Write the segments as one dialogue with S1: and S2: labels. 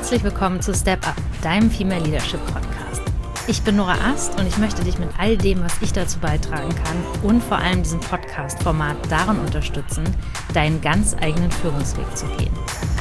S1: Herzlich willkommen zu Step Up, deinem Female Leadership Podcast. Ich bin Nora Ast und ich möchte dich mit all dem, was ich dazu beitragen kann und vor allem diesem Podcast-Format darin unterstützen, deinen ganz eigenen Führungsweg zu gehen.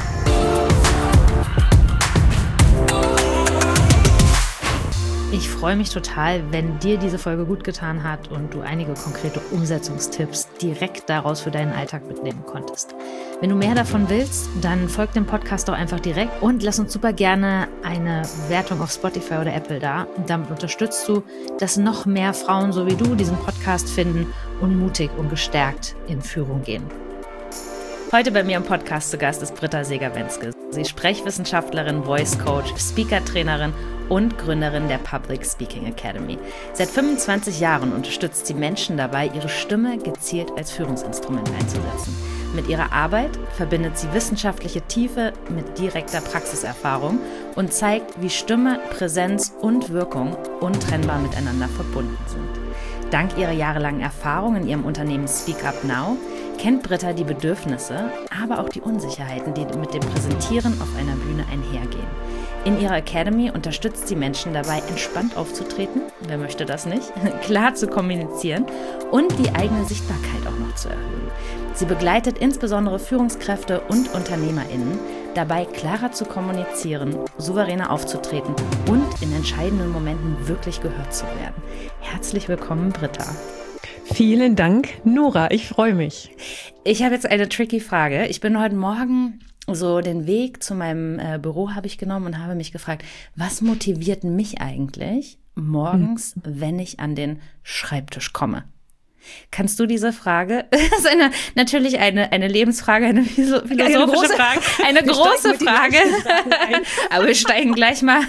S1: Ich freue mich total, wenn dir diese Folge gut getan hat und du einige konkrete Umsetzungstipps direkt daraus für deinen Alltag mitnehmen konntest. Wenn du mehr davon willst, dann folg dem Podcast doch einfach direkt und lass uns super gerne eine Bewertung auf Spotify oder Apple da. Und damit unterstützt du, dass noch mehr Frauen so wie du diesen Podcast finden und mutig und gestärkt in Führung gehen. Heute bei mir im Podcast zu Gast ist Britta Seeger-Wenzke. Sie ist Sprechwissenschaftlerin, Voice Coach, Speaker-Trainerin und Gründerin der Public Speaking Academy. Seit 25 Jahren unterstützt sie Menschen dabei, ihre Stimme gezielt als Führungsinstrument einzusetzen. Mit ihrer Arbeit verbindet sie wissenschaftliche Tiefe mit direkter Praxiserfahrung und zeigt, wie Stimme, Präsenz und Wirkung untrennbar miteinander verbunden sind. Dank ihrer jahrelangen Erfahrung in ihrem Unternehmen Speak Up Now kennt Britta die Bedürfnisse, aber auch die Unsicherheiten, die mit dem Präsentieren auf einer Bühne einhergehen. In ihrer Academy unterstützt sie Menschen dabei, entspannt aufzutreten, wer möchte das nicht, klar zu kommunizieren und die eigene Sichtbarkeit auch noch zu erhöhen. Sie begleitet insbesondere Führungskräfte und UnternehmerInnen dabei, klarer zu kommunizieren, souveräner aufzutreten und in entscheidenden Momenten wirklich gehört zu werden. Herzlich willkommen, Britta.
S2: Vielen Dank, Nora. Ich freue mich.
S1: Ich habe jetzt eine tricky Frage. Ich bin heute Morgen so den Weg zu meinem Büro habe ich genommen und habe mich gefragt, was motiviert mich eigentlich morgens, wenn ich an den Schreibtisch komme? Kannst du diese Frage, das ist natürlich eine Lebensfrage, eine philosophische Frage, eine große Frage, aber wir steigen gleich mal,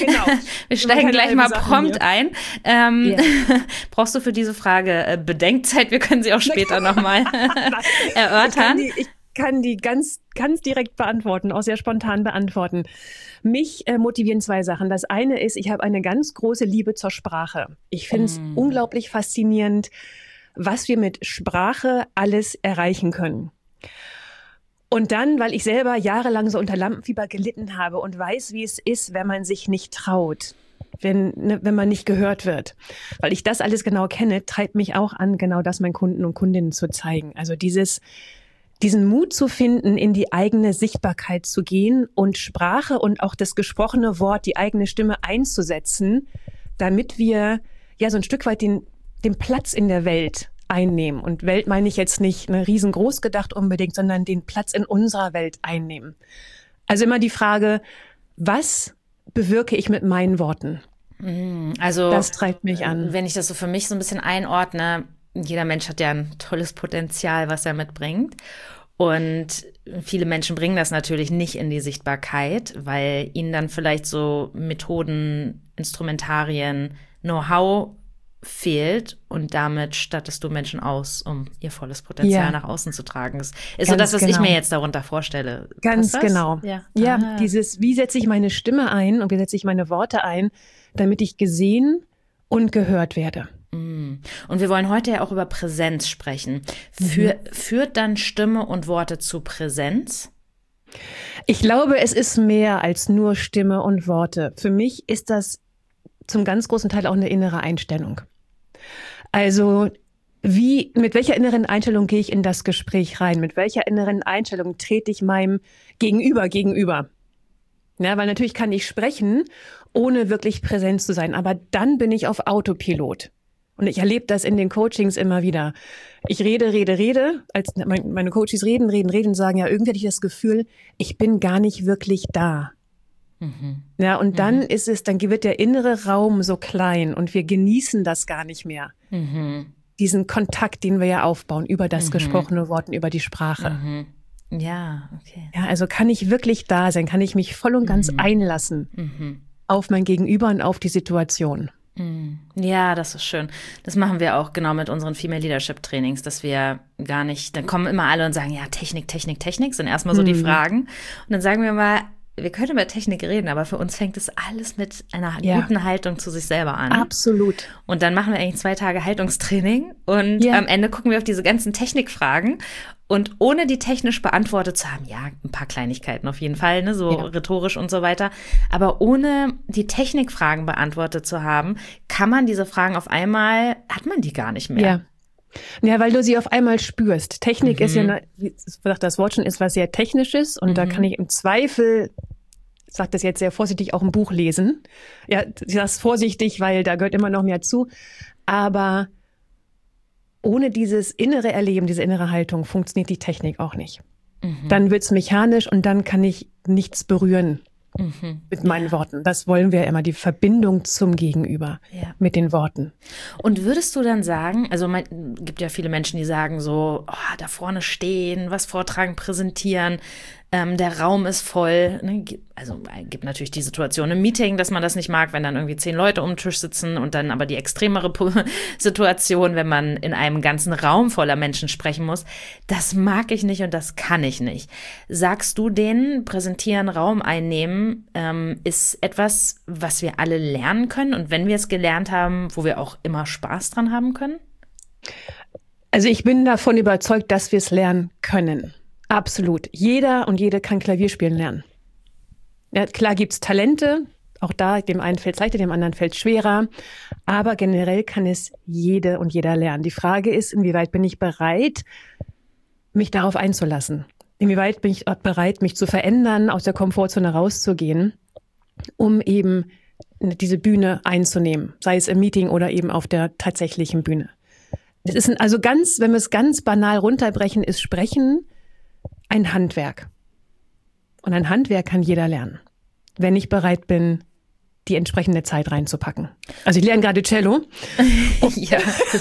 S1: prompt ein. Brauchst du für diese Frage Bedenkzeit? Wir können sie auch später nochmal erörtern.
S2: Ich kann die ganz direkt beantworten, auch sehr spontan beantworten. Mich motivieren zwei Sachen. Das eine ist, ich habe eine ganz große Liebe zur Sprache. Ich finde es unglaublich faszinierend, was wir mit Sprache alles erreichen können. Und dann, weil ich selber jahrelang so unter Lampenfieber gelitten habe und weiß, wie es ist, wenn man sich nicht traut, wenn man nicht gehört wird. Weil ich das alles genau kenne, treibt mich auch an, genau das meinen Kunden und Kundinnen zu zeigen. Also diesen Mut zu finden, in die eigene Sichtbarkeit zu gehen und Sprache und auch das gesprochene Wort, die eigene Stimme einzusetzen, damit wir ja so ein Stück weit den Platz in der Welt einnehmen. Und Welt meine ich jetzt nicht riesengroß gedacht unbedingt, sondern den Platz in unserer Welt einnehmen. Also immer die Frage, was bewirke ich mit meinen Worten?
S1: Also
S2: das treibt mich an.
S1: Wenn ich das so für mich so ein bisschen einordne, jeder Mensch hat ja ein tolles Potenzial, was er mitbringt. Und viele Menschen bringen das natürlich nicht in die Sichtbarkeit, weil ihnen dann vielleicht so Methoden, Instrumentarien, Know-how fehlt und damit stattest du Menschen aus, um ihr volles Potenzial nach außen zu tragen. Das ist so das, was ich mir jetzt darunter vorstelle.
S2: Ganz genau. Ja, dieses, wie setze ich meine Stimme ein und wie setze ich meine Worte ein, damit ich gesehen und gehört werde.
S1: Und wir wollen heute ja auch über Präsenz sprechen. Führt dann Stimme und Worte zu Präsenz?
S2: Ich glaube, es ist mehr als nur Stimme und Worte. Für mich ist das zum ganz großen Teil auch eine innere Einstellung. Also mit welcher inneren Einstellung gehe ich in das Gespräch rein? Mit welcher inneren Einstellung trete ich meinem gegenüber? Ja, weil natürlich kann ich sprechen, ohne wirklich präsent zu sein. Aber dann bin ich auf Autopilot. Und ich erlebe das in den Coachings immer wieder. Ich rede, als meine Coaches reden und sagen, ja, irgendwie hatte ich das Gefühl, ich bin gar nicht wirklich da. Ja, und dann wird der innere Raum so klein und wir genießen das gar nicht mehr. Diesen Kontakt, den wir ja aufbauen über das gesprochene Wort und über die Sprache.
S1: Ja, okay.
S2: Ja, also kann ich wirklich da sein? Kann ich mich voll und ganz einlassen auf mein Gegenüber und auf die Situation?
S1: Ja, das ist schön. Das machen wir auch genau mit unseren Female Leadership Trainings, dass wir gar nicht, dann kommen immer alle und sagen, ja, Technik, sind erstmal so die Fragen. Und dann sagen wir mal, wir können über Technik reden, aber für uns fängt es alles mit einer guten Haltung zu sich selber an.
S2: Absolut.
S1: Und dann machen wir eigentlich 2 Tage Haltungstraining und am Ende gucken wir auf diese ganzen Technikfragen und ohne die technisch beantwortet zu haben, ja, ein paar Kleinigkeiten auf jeden Fall, ne, so rhetorisch und so weiter, aber ohne die Technikfragen beantwortet zu haben, kann man diese Fragen auf einmal, hat man die gar nicht mehr.
S2: Ja, weil du sie auf einmal spürst. Technik ist ja, wie gesagt, das Wort schon ist was sehr Technisches und da kann ich im Zweifel, ich sage das jetzt sehr vorsichtig, auch ein Buch lesen. Ja, ich sage es vorsichtig, weil da gehört immer noch mehr zu, aber ohne dieses innere Erleben, diese innere Haltung funktioniert die Technik auch nicht. Dann wird's mechanisch und dann kann ich nichts berühren mit meinen Worten. Das wollen wir immer, die Verbindung zum Gegenüber mit den Worten.
S1: Und würdest du dann sagen, also gibt ja viele Menschen, die sagen so, da vorne stehen, was vortragen, präsentieren, der Raum ist voll. Ne? Also gibt natürlich die Situation im Meeting, dass man das nicht mag, wenn dann irgendwie 10 Leute um den Tisch sitzen und dann aber die extremere Situation, wenn man in einem ganzen Raum voller Menschen sprechen muss. Das mag ich nicht und das kann ich nicht. Sagst du denen, präsentieren, Raum einnehmen, ist etwas, was wir alle lernen können und wenn wir es gelernt haben, wo wir auch immer Spaß dran haben können?
S2: Also ich bin davon überzeugt, dass wir es lernen können. Absolut. Jeder und jede kann Klavier spielen lernen. Ja, klar gibt's Talente, auch da, dem einen fällt es leichter, dem anderen fällt es schwerer. Aber generell kann es jede und jeder lernen. Die Frage ist, inwieweit bin ich bereit, mich darauf einzulassen? Inwieweit bin ich bereit, mich zu verändern, aus der Komfortzone rauszugehen, um eben diese Bühne einzunehmen, sei es im Meeting oder eben auf der tatsächlichen Bühne. Das ist also ganz, wenn wir es ganz banal runterbrechen, ist Sprechen ein Handwerk. Und ein Handwerk kann jeder lernen, wenn ich bereit bin, die entsprechende Zeit reinzupacken. Also ich lerne gerade Cello.
S1: Ja.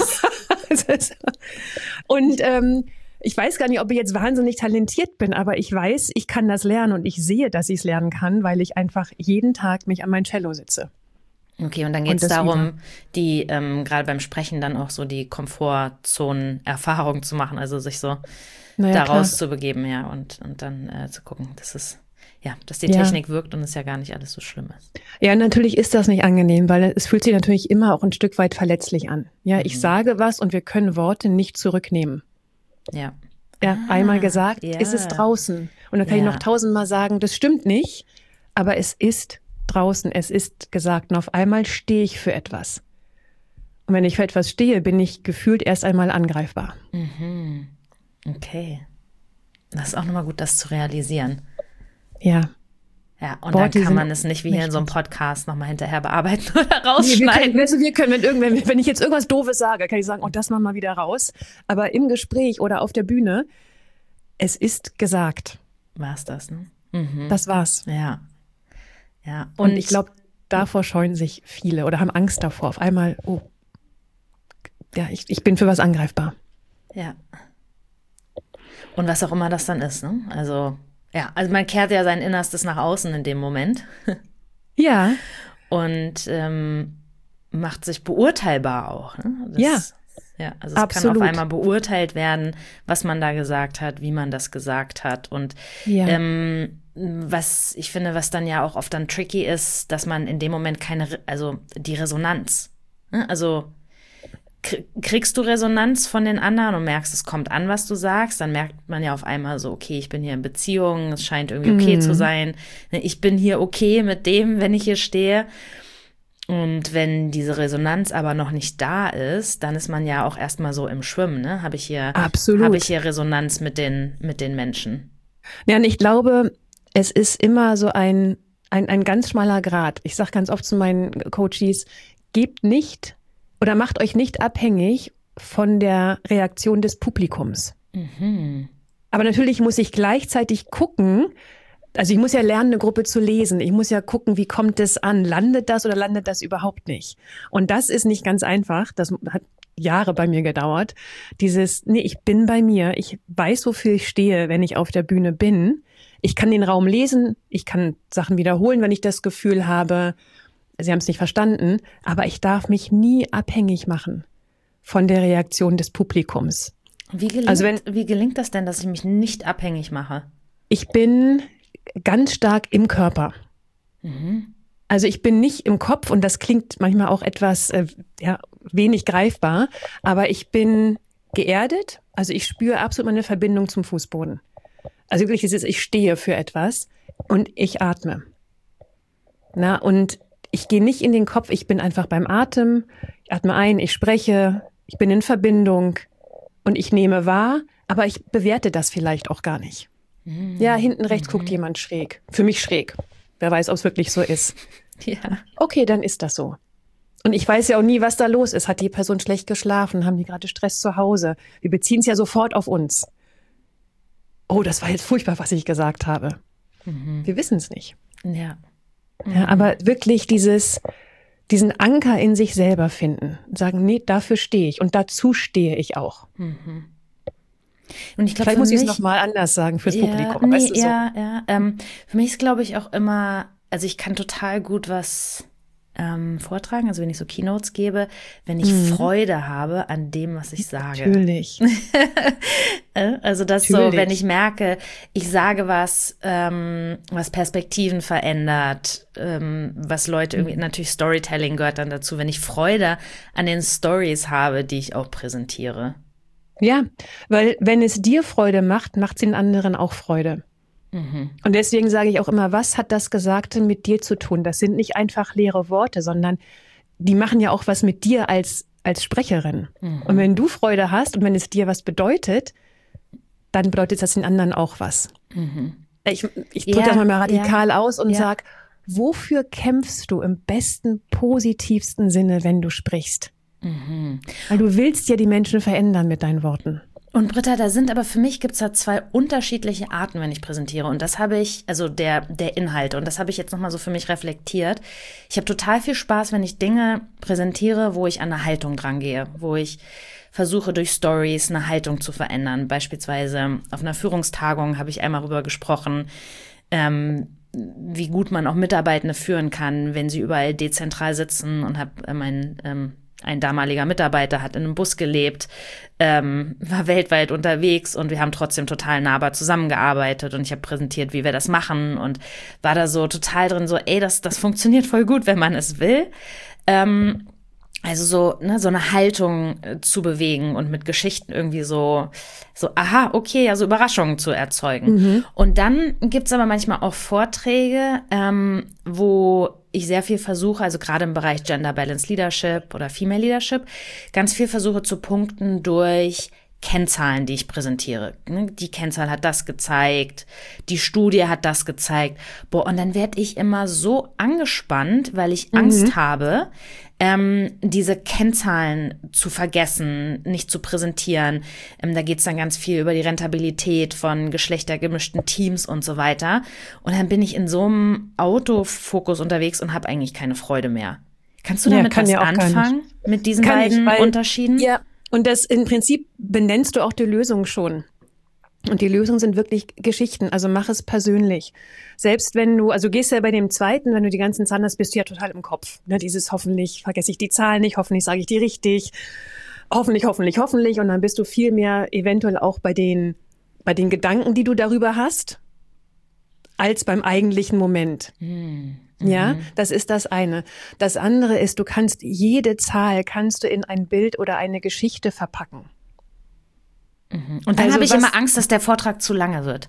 S2: Und ich weiß gar nicht, ob ich jetzt wahnsinnig talentiert bin, aber ich weiß, ich kann das lernen und ich sehe, dass ich es lernen kann, weil ich einfach jeden Tag mich an mein Cello sitze.
S1: Okay, und dann geht es darum, die gerade beim Sprechen dann auch so die Komfortzonen-Erfahrung zu machen, also sich so daraus zu begeben, ja, und dann zu gucken, dass die Technik wirkt und es ja gar nicht alles so schlimm ist. Ja, natürlich ist das nicht angenehm, weil es fühlt sich natürlich immer auch ein Stück weit verletzlich an. Ja, ich sage was und wir können Worte nicht zurücknehmen. Ja. Ja, einmal gesagt, ist es draußen. Und dann kann ich noch 1000-mal sagen, das stimmt nicht, aber es ist draußen, es ist gesagt. Und auf einmal stehe ich für etwas. Und wenn ich für etwas stehe, bin ich gefühlt erst einmal angreifbar. Mhm. Okay. Das ist auch nochmal gut, das zu realisieren.
S2: Ja.
S1: Ja, und Worte dann kann man es nicht wie hier in so einem Podcast nochmal hinterher bearbeiten oder rausschneiden.
S2: Wir können wenn ich jetzt irgendwas Doofes sage, kann ich sagen, das machen wir wieder raus. Aber im Gespräch oder auf der Bühne, es ist gesagt.
S1: War's das, ne?
S2: Mhm. Das war's.
S1: Ja. Ja.
S2: Und ich glaube, davor scheuen sich viele oder haben Angst davor. Auf einmal, ich bin für was angreifbar.
S1: Ja. Und was auch immer das dann ist, ne? Also man kehrt ja sein Innerstes nach außen in dem Moment.
S2: Ja.
S1: Und macht sich beurteilbar auch. Ne? Also es
S2: absolut.
S1: kann auf einmal beurteilt werden, was man da gesagt hat, wie man das gesagt hat. Und was ich finde, was dann ja auch oft dann tricky ist, dass man in dem Moment die Resonanz, ne? Also kriegst du Resonanz von den anderen und merkst, es kommt an, was du sagst, dann merkt man ja auf einmal so, okay, ich bin hier in Beziehung, es scheint irgendwie okay zu sein. Ich bin hier okay mit dem, wenn ich hier stehe. Und wenn diese Resonanz aber noch nicht da ist, dann ist man ja auch erstmal so im Schwimmen, ne? Habe ich hier Resonanz mit den Menschen?
S2: Ja, und ich glaube, es ist immer so ein ganz schmaler Grat. Ich sage ganz oft zu meinen Coaches, gebt nicht oder macht euch nicht abhängig von der Reaktion des Publikums.
S1: Mhm.
S2: Aber natürlich muss ich gleichzeitig gucken, also ich muss ja lernen, eine Gruppe zu lesen. Ich muss ja gucken, wie kommt es an? Landet das oder landet das überhaupt nicht? Und das ist nicht ganz einfach. Das hat Jahre bei mir gedauert. Ich bin bei mir. Ich weiß, wofür ich stehe, wenn ich auf der Bühne bin. Ich kann den Raum lesen. Ich kann Sachen wiederholen, wenn ich das Gefühl habe, sie haben es nicht verstanden, aber ich darf mich nie abhängig machen von der Reaktion des Publikums.
S1: Wie gelingt das denn, dass ich mich nicht abhängig mache?
S2: Ich bin ganz stark im Körper.
S1: Mhm.
S2: Also ich bin nicht im Kopf und das klingt manchmal auch etwas wenig greifbar, aber ich bin geerdet. Also ich spüre absolut meine Verbindung zum Fußboden. Also wirklich dieses, ich stehe für etwas und ich atme. Und ich gehe nicht in den Kopf, ich bin einfach beim Atem. Ich atme ein, ich spreche, ich bin in Verbindung und ich nehme wahr, aber ich bewerte das vielleicht auch gar nicht. Ja, hinten rechts guckt jemand schräg. Für mich schräg. Wer weiß, ob es wirklich so ist.
S1: Ja.
S2: Okay, dann ist das so. Und ich weiß ja auch nie, was da los ist. Hat die Person schlecht geschlafen? Haben die gerade Stress zu Hause? Wir beziehen es ja sofort auf uns. Oh, das war jetzt furchtbar, was ich gesagt habe. Wir wissen es nicht.
S1: Ja.
S2: Ja, aber wirklich diesen Anker in sich selber finden. Sagen, nee, dafür stehe ich und dazu stehe ich auch.
S1: Und ich glaub,
S2: vielleicht muss ich es nochmal anders sagen fürs Publikum.
S1: Nee,
S2: weißt du, so.
S1: Für mich ist, glaube ich, auch immer, also ich kann total gut was vortragen, also wenn ich so Keynotes gebe, wenn ich Freude habe an dem, was ich sage.
S2: Natürlich.
S1: Also das
S2: Natürlich.
S1: so, wenn ich merke, ich sage was, was Perspektiven verändert, was Leute irgendwie, natürlich Storytelling gehört dann dazu, wenn ich Freude an den Stories habe, die ich auch präsentiere.
S2: Ja, weil wenn es dir Freude macht, macht es den anderen auch Freude. Und deswegen sage ich auch immer, was hat das Gesagte mit dir zu tun? Das sind nicht einfach leere Worte, sondern die machen ja auch was mit dir als Sprecherin. Und wenn du Freude hast und wenn es dir was bedeutet, dann bedeutet das den anderen auch was. Ich drücke das mal radikal aus und sage, wofür kämpfst du im besten, positivsten Sinne, wenn du sprichst? Weil du willst ja die Menschen verändern mit deinen Worten.
S1: Und Britta, für mich gibt's da zwei unterschiedliche Arten, wenn ich präsentiere. Und das habe ich, also der Inhalt, und das habe ich jetzt nochmal so für mich reflektiert. Ich habe total viel Spaß, wenn ich Dinge präsentiere, wo ich an eine Haltung drangehe, wo ich versuche, durch Stories eine Haltung zu verändern. Beispielsweise auf einer Führungstagung habe ich einmal darüber gesprochen, wie gut man auch Mitarbeitende führen kann, wenn sie überall dezentral sitzen, und habe ein damaliger Mitarbeiter hat in einem Bus gelebt, war weltweit unterwegs, und wir haben trotzdem total nahbar zusammengearbeitet, und ich habe präsentiert, wie wir das machen, und war da so total drin, so das funktioniert voll gut, wenn man es will. Also so eine Haltung zu bewegen und mit Geschichten irgendwie so aha, okay, also Überraschungen zu erzeugen. Und dann gibt's aber manchmal auch Vorträge, wo ich sehr viel versuche, also gerade im Bereich Gender Balanced Leadership oder Female Leadership, ganz viel versuche zu punkten durch Kennzahlen, die ich präsentiere. Die Kennzahl hat das gezeigt, die Studie hat das gezeigt. Und dann werde ich immer so angespannt, weil ich Angst habe, diese Kennzahlen zu vergessen, nicht zu präsentieren. Da geht's dann ganz viel über die Rentabilität von geschlechtergemischten Teams und so weiter. Und dann bin ich in so einem Autofokus unterwegs und habe eigentlich keine Freude mehr. Kannst du damit was anfangen, mit diesen beiden Unterschieden?
S2: Ja, und das im Prinzip benennst du auch die Lösung schon. Und die Lösungen sind wirklich Geschichten, also mach es persönlich. Selbst wenn du, also gehst ja bei dem zweiten, wenn du die ganzen Zahlen hast, bist du ja total im Kopf. Ne, dieses hoffentlich vergesse ich die Zahlen nicht, hoffentlich sage ich die richtig, hoffentlich. Und dann bist du viel mehr eventuell auch bei den Gedanken, die du darüber hast, als beim eigentlichen Moment. Ja, das ist das eine. Das andere ist, du kannst jede Zahl in ein Bild oder eine Geschichte verpacken.
S1: Und dann habe ich immer Angst, dass der Vortrag zu lange wird.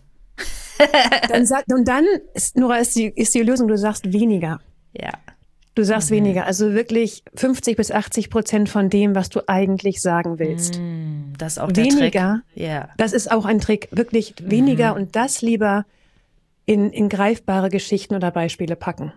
S2: Dann ist die Lösung, du sagst weniger.
S1: Ja.
S2: Du sagst weniger. Also wirklich 50-80% von dem, was du eigentlich sagen willst.
S1: Das ist auch der Trick.
S2: Weniger.
S1: Ja.
S2: Das ist auch ein Trick. Wirklich weniger und das lieber in greifbare Geschichten oder Beispiele packen.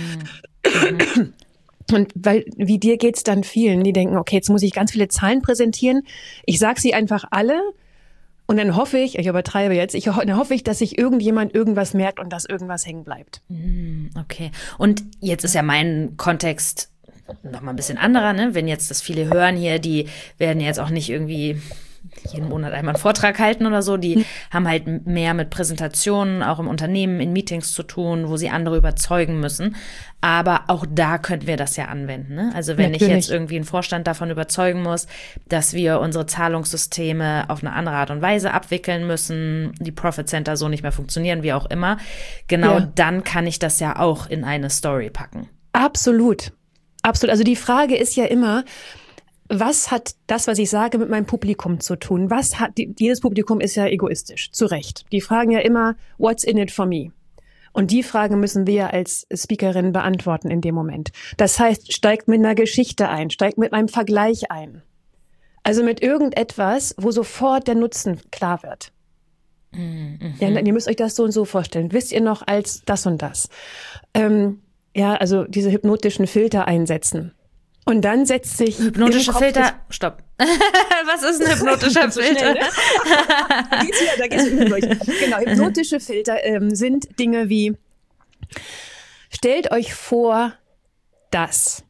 S2: Und wie dir geht's dann vielen, die denken, okay, jetzt muss ich ganz viele Zahlen präsentieren. Ich sag sie einfach alle und dann hoffe ich übertreibe jetzt, dann hoffe ich, dass sich irgendjemand irgendwas merkt und dass irgendwas hängen bleibt.
S1: Okay. Und jetzt ist ja mein Kontext noch mal ein bisschen anderer, ne? Wenn jetzt das viele hören hier, die werden jetzt auch nicht irgendwie jeden Monat einmal einen Vortrag halten oder so. Die haben halt mehr mit Präsentationen, auch im Unternehmen, in Meetings zu tun, wo sie andere überzeugen müssen. Aber auch da könnten wir das ja anwenden, ne? Also wenn ich jetzt irgendwie einen Vorstand davon überzeugen muss, dass wir unsere Zahlungssysteme auf eine andere Art und Weise abwickeln müssen, die Profit Center so nicht mehr funktionieren, wie auch immer, dann kann ich das ja auch in eine Story packen.
S2: Absolut. Also die Frage ist ja immer, was hat das, was ich sage, mit meinem Publikum zu tun? Jedes Publikum ist ja egoistisch, zu Recht. Die fragen ja immer, what's in it for me? Und die Frage müssen wir als Speakerin beantworten in dem Moment. Das heißt, steigt mit einer Geschichte ein, steigt mit einem Vergleich ein. Also mit irgendetwas, wo sofort der Nutzen klar wird. Mhm. Ja, ihr müsst euch das so und so vorstellen. Wisst ihr noch als das und das? Also diese hypnotischen Filter einsetzen. Und dann setzt sich...
S1: Hypnotische Filter... Stopp. Was ist ein hypnotischer Filter?
S2: Schnell, ne? Da geht's wieder durch. Genau, hypnotische Filter sind Dinge wie, stellt euch vor, das.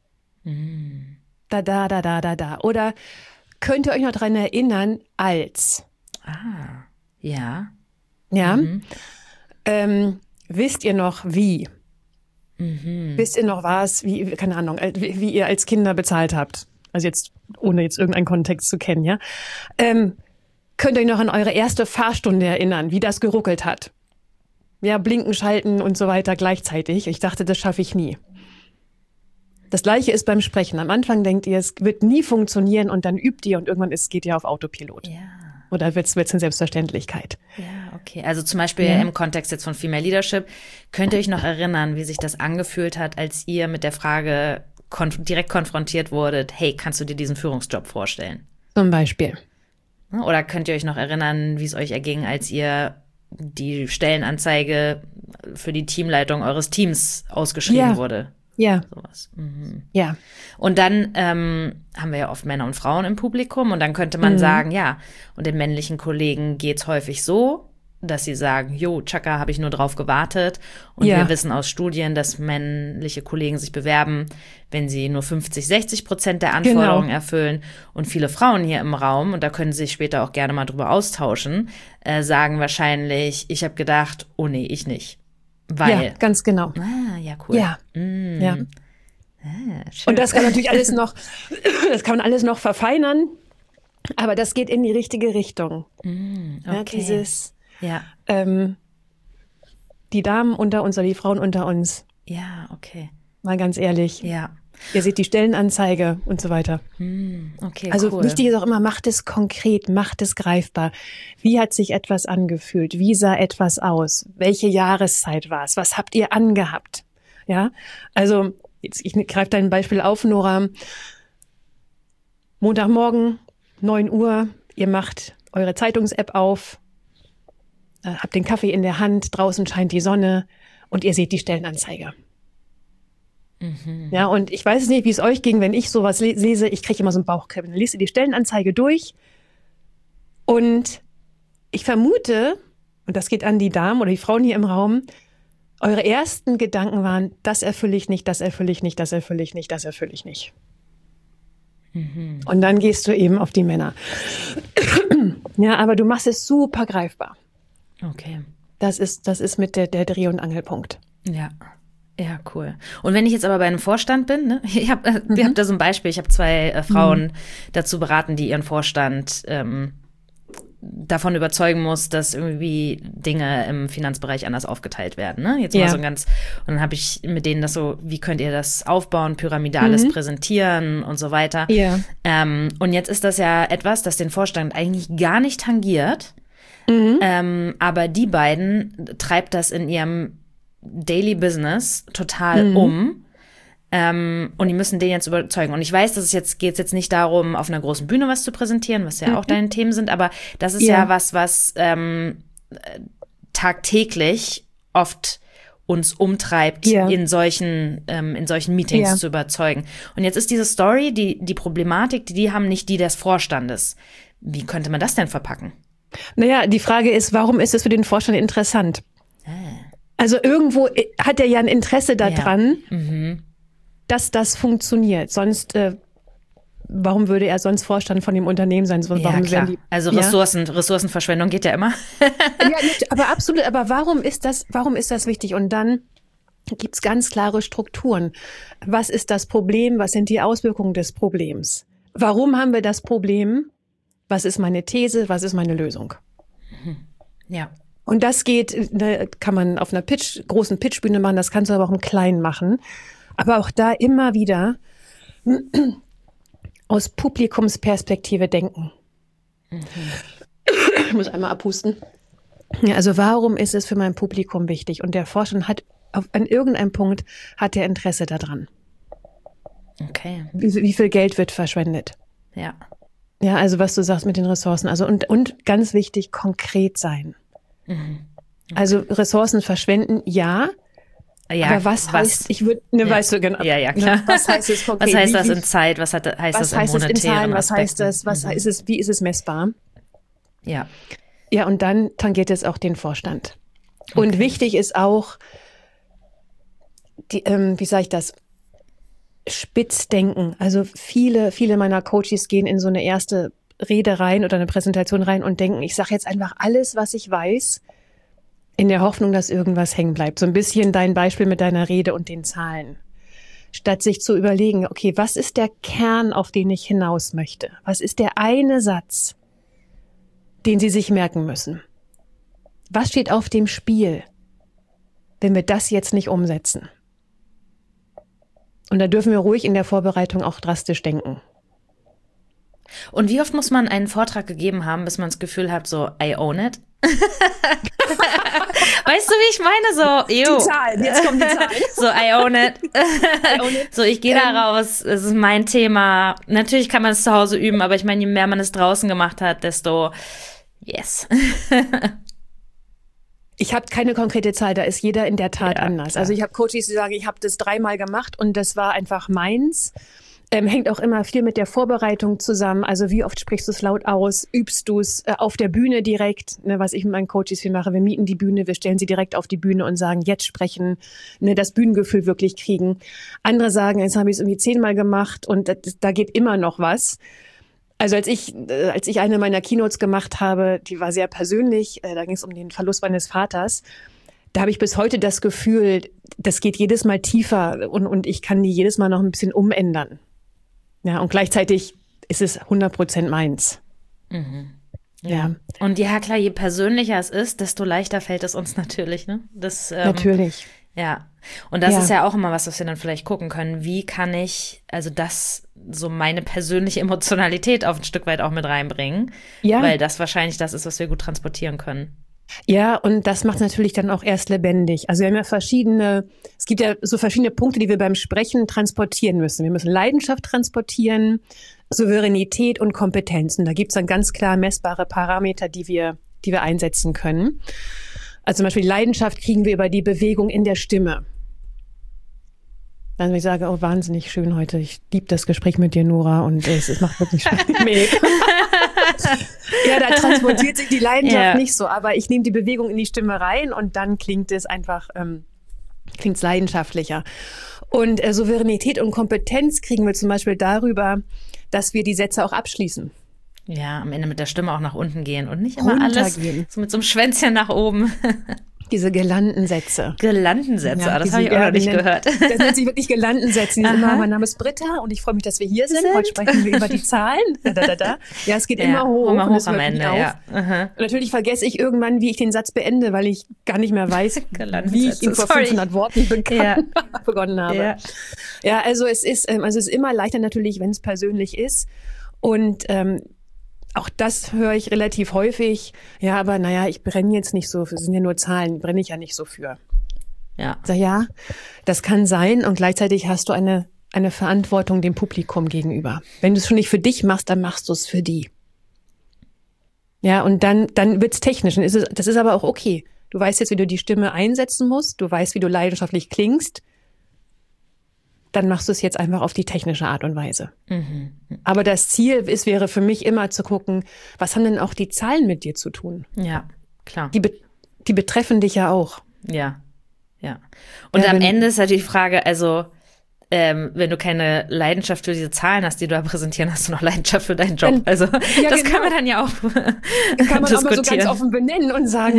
S2: Da. Oder könnt ihr euch noch daran erinnern, als.
S1: Ja.
S2: Ja. Wisst ihr noch, wie? Wisst ihr noch was, keine Ahnung, wie ihr als Kinder bezahlt habt? Also jetzt, ohne jetzt irgendeinen Kontext zu kennen, ja. Könnt ihr euch noch an eure erste Fahrstunde erinnern, wie das geruckelt hat? Ja, blinken, schalten und so weiter gleichzeitig. Ich dachte, das schaffe ich nie. Das Gleiche ist beim Sprechen. Am Anfang denkt ihr, es wird nie funktionieren und dann übt ihr und irgendwann geht ihr auf Autopilot. Ja. Oder wird's eine Selbstverständlichkeit?
S1: Ja, okay. Also zum Beispiel im Kontext jetzt von Female Leadership, könnt ihr euch noch erinnern, wie sich das angefühlt hat, als ihr mit der Frage direkt konfrontiert wurdet, hey, kannst du dir diesen Führungsjob vorstellen?
S2: Zum Beispiel.
S1: Oder könnt ihr euch noch erinnern, wie es euch erging, als ihr die Stellenanzeige für die Teamleitung eures Teams ausgeschrieben wurde?
S2: Ja.
S1: Sowas.
S2: Ja.
S1: Und dann haben wir ja oft Männer und Frauen im Publikum und dann könnte man sagen, ja, und den männlichen Kollegen geht's häufig so, dass sie sagen, jo, Chaka, habe ich nur drauf gewartet. Und wir wissen aus Studien, dass männliche Kollegen sich bewerben, wenn sie nur 50-60% der Anforderungen erfüllen. Und viele Frauen hier im Raum, und da können Sie sich später auch gerne mal drüber austauschen, sagen wahrscheinlich, ich habe gedacht, oh nee, ich nicht. Weil.
S2: Ja, ganz genau.
S1: Ja, cool.
S2: Ja. Ja.
S1: Schön.
S2: Und das kann natürlich alles noch, verfeinern, aber das geht in die richtige Richtung.
S1: Okay.
S2: Die Damen unter uns oder die Frauen unter uns.
S1: Ja, okay.
S2: Mal ganz ehrlich.
S1: Ja.
S2: Ihr seht die Stellenanzeige und so weiter.
S1: Okay,
S2: also
S1: cool.
S2: Wichtig ist auch immer, macht es konkret, macht es greifbar. Wie hat sich etwas angefühlt? Wie sah etwas aus? Welche Jahreszeit war es? Was habt ihr angehabt? Ja, also ich greife dein Beispiel auf, Nora. Montagmorgen, 9 Uhr, ihr macht eure Zeitungs-App auf, habt den Kaffee in der Hand, draußen scheint die Sonne und ihr seht die Stellenanzeige. Ja, und ich weiß es nicht, wie es euch ging, wenn ich sowas lese, ich kriege immer so ein Bauchkribbeln. Dann liest ihr die Stellenanzeige durch und ich vermute, und das geht an die Damen oder die Frauen hier im Raum, eure ersten Gedanken waren, das erfülle ich nicht, das erfülle ich nicht, das erfülle ich nicht, das erfülle ich nicht. Und dann gehst du eben auf die Männer. Ja, aber du machst es super greifbar.
S1: Okay.
S2: Das ist mit der Dreh- und Angelpunkt.
S1: Ja. Ja, cool. Und wenn ich jetzt aber bei einem Vorstand bin, ne? Wir haben da so ein Beispiel, ich habe 2 Frauen dazu beraten, die ihren Vorstand davon überzeugen muss, dass irgendwie Dinge im Finanzbereich anders aufgeteilt werden. Ne? Jetzt mal so und dann habe ich mit denen das so, wie könnt ihr das aufbauen, pyramidales präsentieren und so weiter.
S2: Ja.
S1: Und jetzt ist das ja etwas, das den Vorstand eigentlich gar nicht tangiert, aber die beiden treibt das in ihrem Daily Business total und die müssen den jetzt überzeugen. Und ich weiß, dass geht's jetzt nicht darum, auf einer großen Bühne was zu präsentieren, was ja auch deine Themen sind, aber das ist ja was tagtäglich oft uns umtreibt, in solchen Meetings zu überzeugen. Und jetzt ist diese Story, die Problematik, die haben, nicht die des Vorstandes. Wie könnte man das denn verpacken?
S2: Naja, die Frage ist, warum ist es für den Vorstand interessant? Also irgendwo hat er ja ein Interesse daran, dass das funktioniert. Sonst, warum würde er sonst Vorstand von dem Unternehmen sein? Warum
S1: klar. Also Ressourcenverschwendung geht ja immer.
S2: Ja, aber absolut. Aber warum ist das wichtig? Und dann gibt's ganz klare Strukturen. Was ist das Problem? Was sind die Auswirkungen des Problems? Warum haben wir das Problem? Was ist meine These? Was ist meine Lösung?
S1: Ja.
S2: Und das kann man auf einer großen Pitchbühne machen, das kannst du aber auch im Kleinen machen. Aber auch da immer wieder aus Publikumsperspektive denken. Ich muss einmal abhusten. Ja, also warum ist es für mein Publikum wichtig? Und der Forscher hat an irgendeinem Punkt hat er Interesse daran.
S1: Okay.
S2: Wie viel Geld wird verschwendet?
S1: Ja.
S2: Ja, also was du sagst mit den Ressourcen. Also und ganz wichtig, konkret sein.
S1: Okay.
S2: Also Ressourcen verschwenden, ja.
S1: Ja,
S2: aber was heißt, weißt du genau.
S1: Ja, klar.
S2: Was heißt es konkret?
S1: Was heißt das in Zeit? Was heißt das in monetären
S2: Zahlen? Was
S1: Aspekten?
S2: heißt das? Was ist es? Wie ist es messbar?
S1: Ja.
S2: Ja, und dann tangiert es auch den Vorstand. Und wichtig ist auch, wie sage ich das? Spitzdenken. Also viele meiner Coaches gehen in so eine erste Rede rein oder eine Präsentation rein und denken, ich sage jetzt einfach alles, was ich weiß, in der Hoffnung, dass irgendwas hängen bleibt. So ein bisschen dein Beispiel mit deiner Rede und den Zahlen. Statt sich zu überlegen, okay, was ist der Kern, auf den ich hinaus möchte? Was ist der eine Satz, den Sie sich merken müssen? Was steht auf dem Spiel, wenn wir das jetzt nicht umsetzen? Und da dürfen wir ruhig in der Vorbereitung auch drastisch denken.
S1: Und wie oft muss man einen Vortrag gegeben haben, bis man das Gefühl hat, so, I own it? Weißt du, wie ich meine? So,
S2: Die Zahlen, jetzt kommen die Zahlen.
S1: So, I own it. So, ich gehe da raus, es ist mein Thema. Natürlich kann man es zu Hause üben, aber ich meine, je mehr man es draußen gemacht hat, desto yes.
S2: Ich habe keine konkrete Zahl, da ist jeder in der Tat anders.
S1: Klar.
S2: Also ich habe Coaches, die sagen, ich habe das 3-mal gemacht und das war einfach meins. Hängt auch immer viel mit der Vorbereitung zusammen. Also wie oft sprichst du es laut aus? Übst du es auf der Bühne direkt? Ne, was ich mit meinen Coaches viel mache, wir mieten die Bühne, wir stellen sie direkt auf die Bühne und sagen, jetzt sprechen, ne, das Bühnengefühl wirklich kriegen. Andere sagen, jetzt habe ich es irgendwie 10-mal gemacht und da geht immer noch was. Also als ich eine meiner Keynotes gemacht habe, die war sehr persönlich, da ging es um den Verlust meines Vaters. Da habe ich bis heute das Gefühl, das geht jedes Mal tiefer und ich kann die jedes Mal noch ein bisschen umändern. Ja, und gleichzeitig ist es 100% meins.
S1: Mhm.
S2: Ja.
S1: Und ja, klar, je persönlicher es ist, desto leichter fällt es uns natürlich, ne? Das,
S2: natürlich.
S1: Ja. Und das ist ja auch immer was wir dann vielleicht gucken können. Wie kann ich also das, so meine persönliche Emotionalität auf ein Stück weit auch mit reinbringen? Ja. Weil das wahrscheinlich das ist, was wir gut transportieren können.
S2: Ja, und das macht es natürlich dann auch erst lebendig. Also wir haben ja es gibt ja so verschiedene Punkte, die wir beim Sprechen transportieren müssen. Wir müssen Leidenschaft transportieren, Souveränität und Kompetenzen. Da gibt es dann ganz klar messbare Parameter, die wir einsetzen können. Also zum Beispiel die Leidenschaft kriegen wir über die Bewegung in der Stimme. Dann wenn ich sage, oh, wahnsinnig schön heute, ich liebe das Gespräch mit dir, Nora, und es macht wirklich Spaß. Ja, da transportiert sich die Leidenschaft nicht so, aber ich nehme die Bewegung in die Stimme rein und dann klingt es einfach, klingt's leidenschaftlicher. Und Souveränität und Kompetenz kriegen wir zum Beispiel darüber, dass wir die Sätze auch abschließen.
S1: Ja, am Ende mit der Stimme auch nach unten gehen und nicht immer alles so mit so einem Schwänzchen nach oben.
S2: Diese Girlandensätze.
S1: Girlandensätze, das habe ich auch noch nicht gehört. Das
S2: nennt sich wirklich Girlandensätze. Immer, mein Name ist Britta und ich freue mich, dass wir hier sind. Heute sprechen wir über die Zahlen. Ja, es geht immer hoch.
S1: Immer hoch am Ende, ja.
S2: Und natürlich vergesse ich irgendwann, wie ich den Satz beende, weil ich gar nicht mehr weiß, wie ich ihn vor 500 Worten begonnen habe. Ja, also es ist immer leichter natürlich, wenn es persönlich ist. Und auch das höre ich relativ häufig. Ja, aber naja, ich brenne jetzt nicht so, es sind ja nur Zahlen, brenne ich ja nicht so für.
S1: Ja.
S2: Sag ja, das kann sein und gleichzeitig hast du eine Verantwortung dem Publikum gegenüber. Wenn du es schon nicht für dich machst, dann machst du es für die. Ja, und dann wird's technisch. Das ist aber auch okay. Du weißt jetzt, wie du die Stimme einsetzen musst, du weißt, wie du leidenschaftlich klingst. Dann machst du es jetzt einfach auf die technische Art und Weise. Mhm. Aber das Ziel wäre für mich immer zu gucken, was haben denn auch die Zahlen mit dir zu tun?
S1: Ja, klar.
S2: Die betreffen dich ja auch.
S1: Ja, ja. Und am Ende ist natürlich die Frage, also wenn du keine Leidenschaft für diese Zahlen hast, die du da präsentieren, hast du noch Leidenschaft für deinen Job. Also das kann man dann ja auch
S2: kann man auch mal so ganz offen benennen und sagen,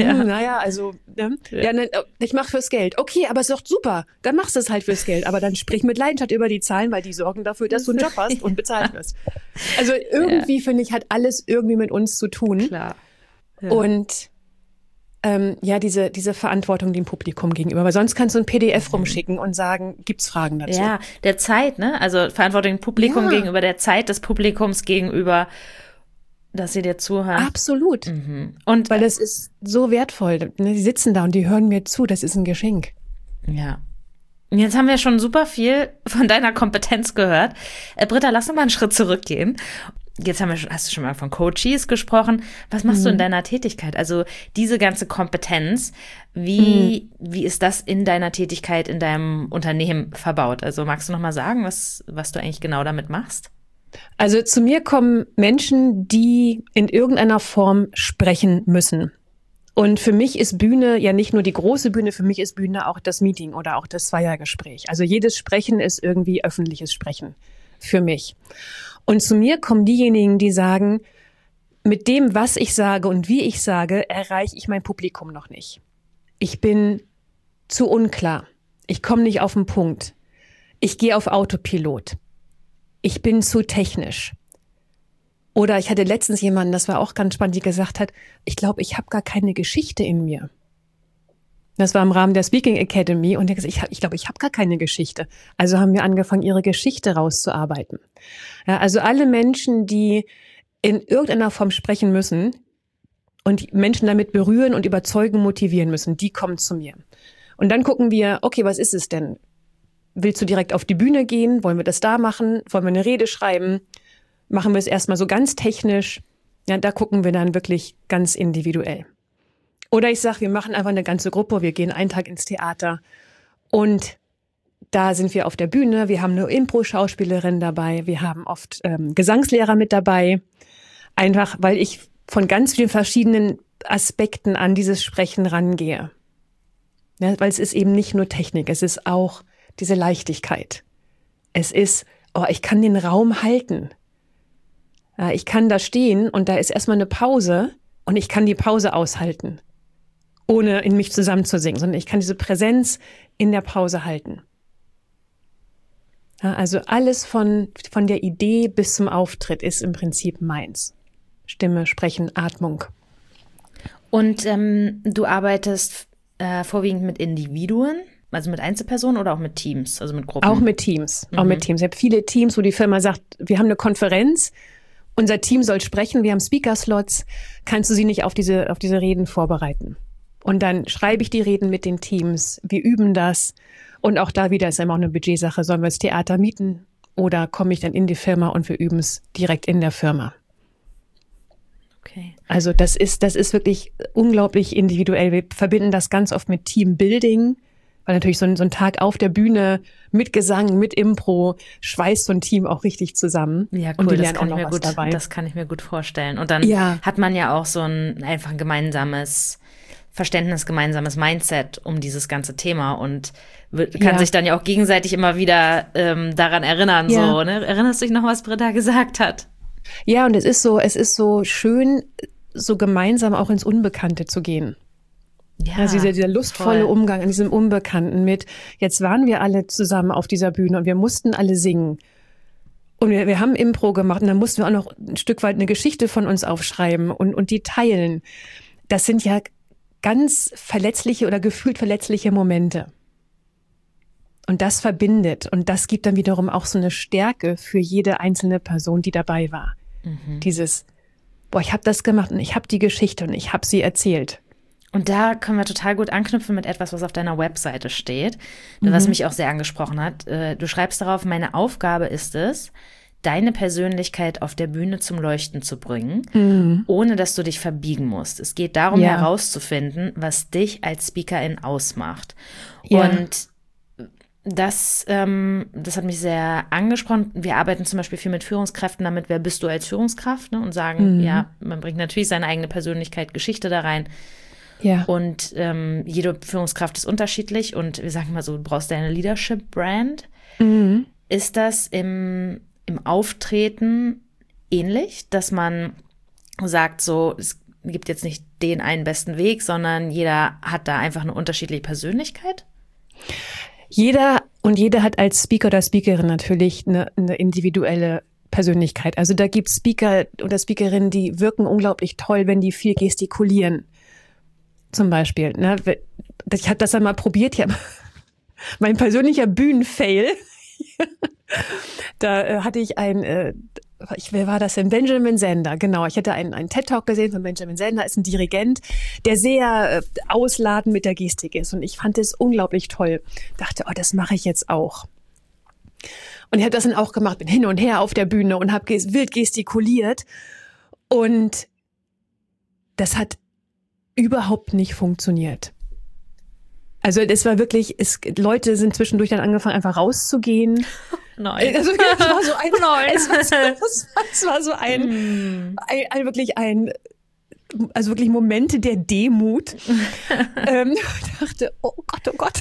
S2: ich mache fürs Geld. Okay, aber ist doch super, dann machst du es halt fürs Geld. Aber dann sprich mit Leidenschaft über die Zahlen, weil die sorgen dafür, dass du einen Job hast und bezahlt wirst. Also irgendwie, finde ich, hat alles irgendwie mit uns zu tun.
S1: Klar. Ja.
S2: Und diese Verantwortung dem Publikum gegenüber. Weil sonst kannst du ein PDF rumschicken und sagen, gibt's Fragen dazu?
S1: Ja, der Zeit, ne? Also Verantwortung dem Publikum gegenüber, der Zeit des Publikums gegenüber, dass sie dir zuhören.
S2: Absolut.
S1: Und
S2: weil das ist so wertvoll. Ne? Die sitzen da und die hören mir zu. Das ist ein Geschenk.
S1: Ja. Jetzt haben wir schon super viel von deiner Kompetenz gehört. Britta, lass uns mal einen Schritt zurückgehen. Jetzt hast du schon mal von Coaches gesprochen. Was machst du in deiner Tätigkeit? Also diese ganze Kompetenz, wie ist das in deiner Tätigkeit, in deinem Unternehmen verbaut? Also magst du noch mal sagen, was du eigentlich genau damit machst?
S2: Also zu mir kommen Menschen, die in irgendeiner Form sprechen müssen. Und für mich ist Bühne ja nicht nur die große Bühne, für mich ist Bühne auch das Meeting oder auch das Zweiergespräch. Also jedes Sprechen ist irgendwie öffentliches Sprechen für mich. Und zu mir kommen diejenigen, die sagen, mit dem, was ich sage und wie ich sage, erreiche ich mein Publikum noch nicht. Ich bin zu unklar. Ich komme nicht auf den Punkt. Ich gehe auf Autopilot. Ich bin zu technisch. Oder ich hatte letztens jemanden, das war auch ganz spannend, die gesagt hat, ich glaube, ich habe gar keine Geschichte in mir. Das war im Rahmen der Speaking Academy und ich glaube, ich habe gar keine Geschichte. Also haben wir angefangen, ihre Geschichte rauszuarbeiten. Ja, also alle Menschen, die in irgendeiner Form sprechen müssen und Menschen damit berühren und überzeugen, motivieren müssen, die kommen zu mir. Und dann gucken wir, okay, was ist es denn? Willst du direkt auf die Bühne gehen? Wollen wir das da machen? Wollen wir eine Rede schreiben? Machen wir es erstmal so ganz technisch? Ja, da gucken wir dann wirklich ganz individuell. Oder ich sage, wir machen einfach eine ganze Gruppe, wir gehen einen Tag ins Theater und da sind wir auf der Bühne, wir haben eine Impro-Schauspielerin dabei, wir haben oft Gesangslehrer mit dabei, einfach weil ich von ganz vielen verschiedenen Aspekten an dieses Sprechen rangehe. Ja, weil es ist eben nicht nur Technik, es ist auch diese Leichtigkeit. Es ist, ich kann den Raum halten. Ja, ich kann da stehen und da ist erstmal eine Pause und ich kann die Pause aushalten, ohne in mich zusammenzusingen, sondern ich kann diese Präsenz in der Pause halten. Ja, also alles von der Idee bis zum Auftritt ist im Prinzip meins. Stimme, Sprechen, Atmung.
S1: Und du arbeitest vorwiegend mit Individuen, also mit Einzelpersonen oder auch mit Teams, also mit Gruppen?
S2: Auch mit Teams, auch mit Teams. Ich habe viele Teams, wo die Firma sagt, wir haben eine Konferenz, unser Team soll sprechen, wir haben Speaker-Slots, kannst du sie nicht auf diese Reden vorbereiten? Und dann schreibe ich die Reden mit den Teams, wir üben das. Und auch da wieder ist immer auch eine Budgetsache, sollen wir das Theater mieten oder komme ich dann in die Firma und wir üben es direkt in der Firma.
S1: Okay.
S2: Also das ist wirklich unglaublich individuell. Wir verbinden das ganz oft mit Teambuilding, weil natürlich so ein Tag auf der Bühne mit Gesang, mit Impro schweißt so ein Team auch richtig zusammen.
S1: Ja, cool,
S2: und die lernen auch noch was dabei.
S1: Das kann ich mir gut vorstellen. Und dann hat man ja auch so einfach ein gemeinsames Verständnis, gemeinsames Mindset um dieses ganze Thema und kann sich dann ja auch gegenseitig immer wieder daran erinnern.
S2: Ja.
S1: So, ne? Erinnerst du dich noch, was Britta gesagt hat?
S2: Ja, und es ist so schön, so gemeinsam auch ins Unbekannte zu gehen. Ja, also dieser lustvolle Umgang in diesem Unbekannten mit, jetzt waren wir alle zusammen auf dieser Bühne und wir mussten alle singen. Und wir haben Impro gemacht und dann mussten wir auch noch ein Stück weit eine Geschichte von uns aufschreiben und die teilen. Das sind ja ganz verletzliche oder gefühlt verletzliche Momente. Und das verbindet und das gibt dann wiederum auch so eine Stärke für jede einzelne Person, die dabei war. Dieses, ich habe das gemacht und ich habe die Geschichte und ich habe sie erzählt.
S1: Und da können wir total gut anknüpfen mit etwas, was auf deiner Webseite steht, was mich auch sehr angesprochen hat. Du schreibst darauf, meine Aufgabe ist es, deine Persönlichkeit auf der Bühne zum Leuchten zu bringen, ohne dass du dich verbiegen musst. Es geht darum, herauszufinden, was dich als Speakerin ausmacht.
S2: Ja.
S1: Und das hat mich sehr angesprochen. Wir arbeiten zum Beispiel viel mit Führungskräften damit, wer bist du als Führungskraft, ne? Und sagen, man bringt natürlich seine eigene Persönlichkeit, Geschichte da rein.
S2: Ja.
S1: Und jede Führungskraft ist unterschiedlich und wir sagen mal so, du brauchst deine Leadership-Brand. Ist das im Auftreten ähnlich, dass man sagt so, es gibt jetzt nicht den einen besten Weg, sondern jeder hat da einfach eine unterschiedliche Persönlichkeit?
S2: Jeder und jede hat als Speaker oder Speakerin natürlich eine individuelle Persönlichkeit. Also da gibt es Speaker oder Speakerinnen, die wirken unglaublich toll, wenn die viel gestikulieren. zum Beispiel. Ne? Ich habe das dann mal probiert. Ja, mein persönlicher Bühnenfail. Da hatte ich wer war das denn? Benjamin Zander, genau. Ich hatte einen TED-Talk gesehen von Benjamin Zander, ist ein Dirigent, der sehr ausladend mit der Gestik ist. Und ich fand es unglaublich toll. Dachte, das mache ich jetzt auch. Und ich habe das dann auch gemacht, bin hin und her auf der Bühne und habe wild gestikuliert. Und das hat überhaupt nicht funktioniert. Also das war wirklich, Leute sind zwischendurch dann angefangen, einfach rauszugehen.
S1: Nein.
S2: Also, es war so ein, es war so also wirklich Momente der Demut. Ich dachte, oh Gott.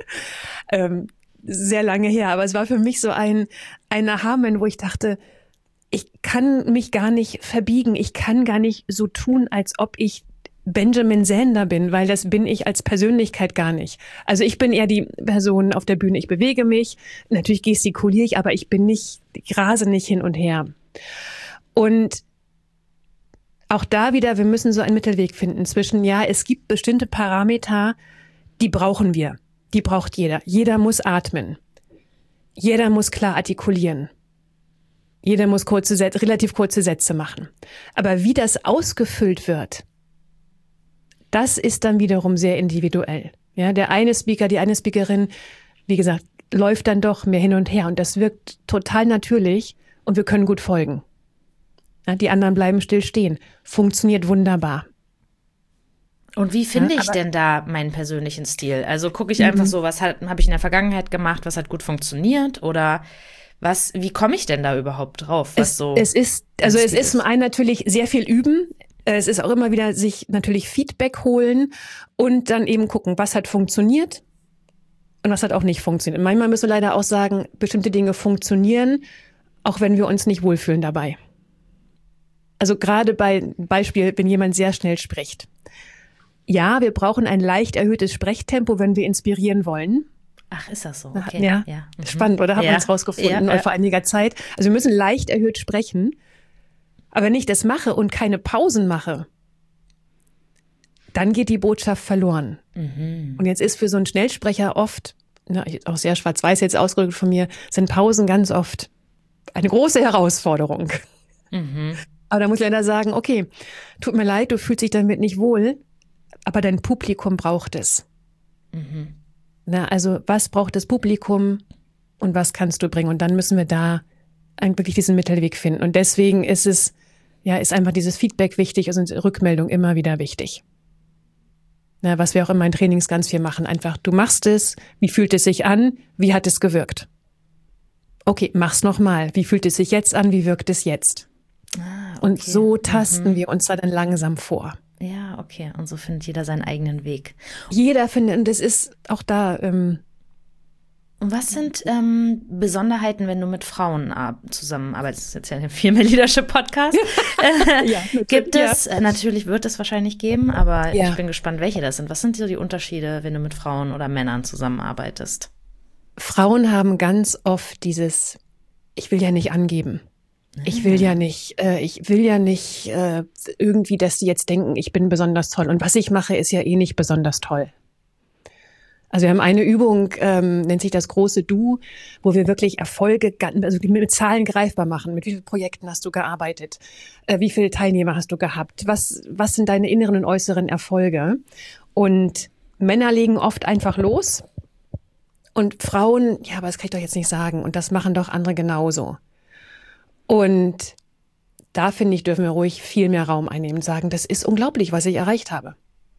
S2: Sehr lange her, aber es war für mich so ein Aha-Moment, wo ich dachte, ich kann mich gar nicht verbiegen, ich kann gar nicht so tun, als ob ich Benjamin Zander bin, weil das bin ich als Persönlichkeit gar nicht. Also ich bin eher die Person auf der Bühne, ich bewege mich, natürlich gestikuliere ich, aber ich rase nicht hin und her. Und auch da wieder, wir müssen so einen Mittelweg finden zwischen, es gibt bestimmte Parameter, die brauchen wir. Die braucht jeder. Jeder muss atmen. Jeder muss klar artikulieren. Jeder muss relativ kurze Sätze machen. Aber wie das ausgefüllt wird, das ist dann wiederum sehr individuell. Ja, der eine Speaker, die eine Speakerin, wie gesagt, läuft dann doch mehr hin und her und das wirkt total natürlich und wir können gut folgen. Ja, die anderen bleiben still stehen. Funktioniert wunderbar.
S1: Und wie finde ich denn da meinen persönlichen Stil? Also gucke ich einfach so, was habe ich in der Vergangenheit gemacht, was hat gut funktioniert oder wie komme ich denn da überhaupt drauf? Es ist
S2: zum einen natürlich sehr viel üben. Es ist auch immer wieder sich natürlich Feedback holen und dann eben gucken, was hat funktioniert und was hat auch nicht funktioniert. Manchmal müssen wir leider auch sagen, bestimmte Dinge funktionieren, auch wenn wir uns nicht wohlfühlen dabei. Also gerade bei Beispiel, wenn jemand sehr schnell spricht. Ja, wir brauchen ein leicht erhöhtes Sprechtempo, wenn wir inspirieren wollen.
S1: Ach, ist das so? Okay.
S2: Ja. Spannend, oder? Haben wir uns rausgefunden vor einiger Zeit. Also wir müssen leicht erhöht sprechen. Aber wenn ich das mache und keine Pausen mache, dann geht die Botschaft verloren. Mhm. Und jetzt ist für so einen Schnellsprecher oft, auch sehr schwarz-weiß jetzt ausgedrückt von mir, sind Pausen ganz oft eine große Herausforderung. Mhm. Aber da muss ich leider sagen, okay, tut mir leid, du fühlst dich damit nicht wohl, aber dein Publikum braucht es. Mhm. Also was braucht das Publikum und was kannst du bringen? Und dann müssen wir da wirklich diesen Mittelweg finden. Und deswegen ist einfach dieses Feedback wichtig, also Rückmeldung immer wieder wichtig. Was wir auch in meinen Trainings ganz viel machen. Einfach, du machst es, wie fühlt es sich an, wie hat es gewirkt? Okay, mach's nochmal. Wie fühlt es sich jetzt an, wie wirkt es jetzt? Okay. Und so tasten wir uns da dann langsam vor.
S1: Ja, okay. Und so findet jeder seinen eigenen Weg.
S2: Jeder findet, und das ist auch da.
S1: Und was sind Besonderheiten, wenn du mit Frauen zusammenarbeitest? Das ist jetzt ja ein Female Leadership Podcast. Gibt es, natürlich wird es wahrscheinlich geben, aber ich bin gespannt, welche das sind. Was sind so die Unterschiede, wenn du mit Frauen oder Männern zusammenarbeitest?
S2: Frauen haben ganz oft dieses, ich will ja nicht angeben. Ich will ja nicht irgendwie, dass die jetzt denken, ich bin besonders toll. Und was ich mache, ist ja eh nicht besonders toll. Also wir haben eine Übung, nennt sich das große Du, wo wir wirklich Erfolge mit Zahlen greifbar machen. Mit wie vielen Projekten hast du gearbeitet? Wie viele Teilnehmer hast du gehabt? Was sind deine inneren und äußeren Erfolge? Und Männer legen oft einfach los. Und Frauen, aber das kann ich doch jetzt nicht sagen. Und das machen doch andere genauso. Und da, finde ich, dürfen wir ruhig viel mehr Raum einnehmen und sagen, das ist unglaublich, was ich erreicht habe.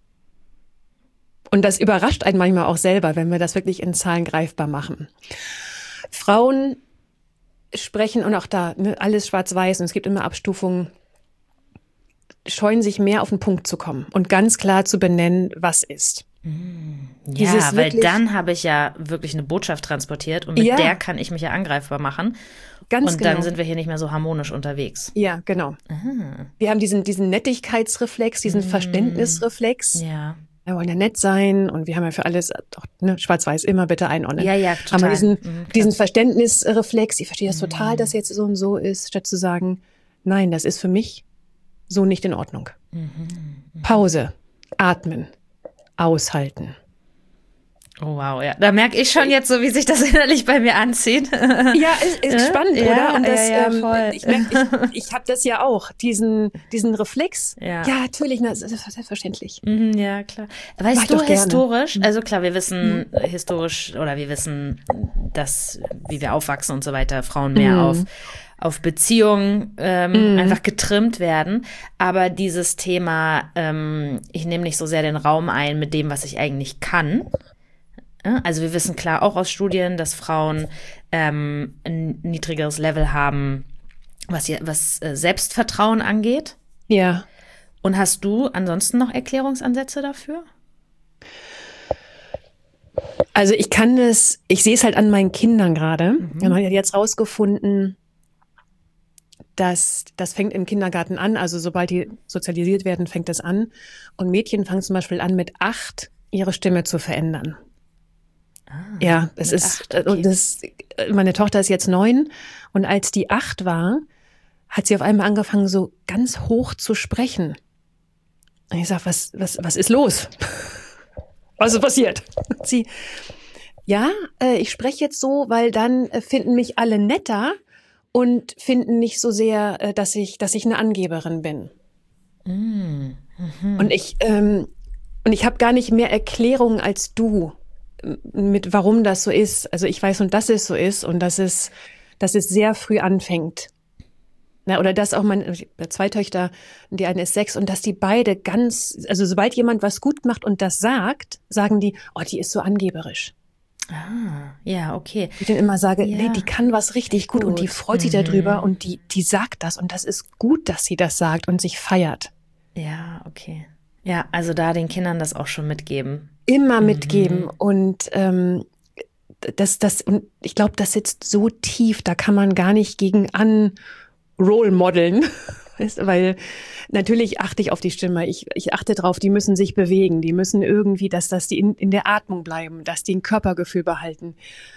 S2: Und das überrascht einen manchmal auch selber, wenn wir das wirklich in Zahlen greifbar machen. Frauen sprechen, und auch da, alles schwarz-weiß, und es gibt immer Abstufungen, scheuen sich mehr auf den Punkt zu kommen und ganz klar zu benennen, was ist.
S1: Ja, weil dann habe ich ja wirklich eine Botschaft transportiert und mit der kann ich mich ja angreifbar machen.
S2: Ganz
S1: und dann sind wir hier nicht mehr so harmonisch unterwegs.
S2: Ja, genau. Aha. Wir haben diesen Nettigkeitsreflex, diesen Verständnisreflex. Ja. Wir wollen ja nett sein und wir haben ja für alles, schwarz-weiß immer bitte einordnen.
S1: Ja, total.
S2: Haben wir diesen Verständnisreflex, ich verstehe das total, dass jetzt so und so ist, statt zu sagen, nein, das ist für mich so nicht in Ordnung. Pause, atmen, aushalten.
S1: Oh wow, ja. Da merke ich schon jetzt so, wie sich das innerlich bei mir anzieht.
S2: Ja, ist spannend,
S1: ja,
S2: oder? Und das,
S1: voll.
S2: Ich habe das ja auch, diesen Reflex.
S1: Ja,
S2: natürlich, das ist selbstverständlich.
S1: Ja, klar. Weißt du, historisch, also klar, wir wissen historisch, oder wir wissen, dass, wie wir aufwachsen und so weiter, Frauen mehr auf Beziehungen einfach getrimmt werden. Aber dieses Thema, ich nehme nicht so sehr den Raum ein mit dem, was ich eigentlich kann. Also wir wissen klar auch aus Studien, dass Frauen ein niedrigeres Level haben, was Selbstvertrauen angeht.
S2: Ja.
S1: Und hast du ansonsten noch Erklärungsansätze dafür?
S2: Also ich sehe es halt an meinen Kindern gerade. Man hat jetzt rausgefunden, dass das fängt im Kindergarten an. Also sobald die sozialisiert werden, fängt es an. Und Mädchen fangen zum Beispiel an, mit 8 ihre Stimme zu verändern. Ja, es ist,
S1: 8, okay.
S2: Meine Tochter ist jetzt 9 und als die 8 war, hat sie auf einmal angefangen, so ganz hoch zu sprechen. Und ich sag, was ist los? Was ist passiert? Sie, ich spreche jetzt so, weil dann finden mich alle netter und finden nicht so sehr, dass ich eine Angeberin bin. Und ich habe gar nicht mehr Erklärungen als du, mit warum das so ist. Also ich weiß, und dass es so ist und dass es sehr früh anfängt. Oder dass auch meine 2 Töchter, die eine ist 6, und dass die beide also sobald jemand was gut macht und das sagt, sagen die, oh, die ist so angeberisch.
S1: Ja, okay.
S2: Ich dann immer sage, nee, die kann was richtig gut und die freut sich darüber und die sagt das und das ist gut, dass sie das sagt und sich feiert.
S1: Ja, okay. Ja, also da den Kindern das auch schon mitgeben.
S2: Immer mitgeben und und ich glaube, das sitzt so tief, da kann man gar nicht gegen Role modeln, weil natürlich achte ich auf die Stimme, ich achte drauf, die müssen sich bewegen, die müssen irgendwie, dass die in der Atmung bleiben, dass die ein Körpergefühl behalten.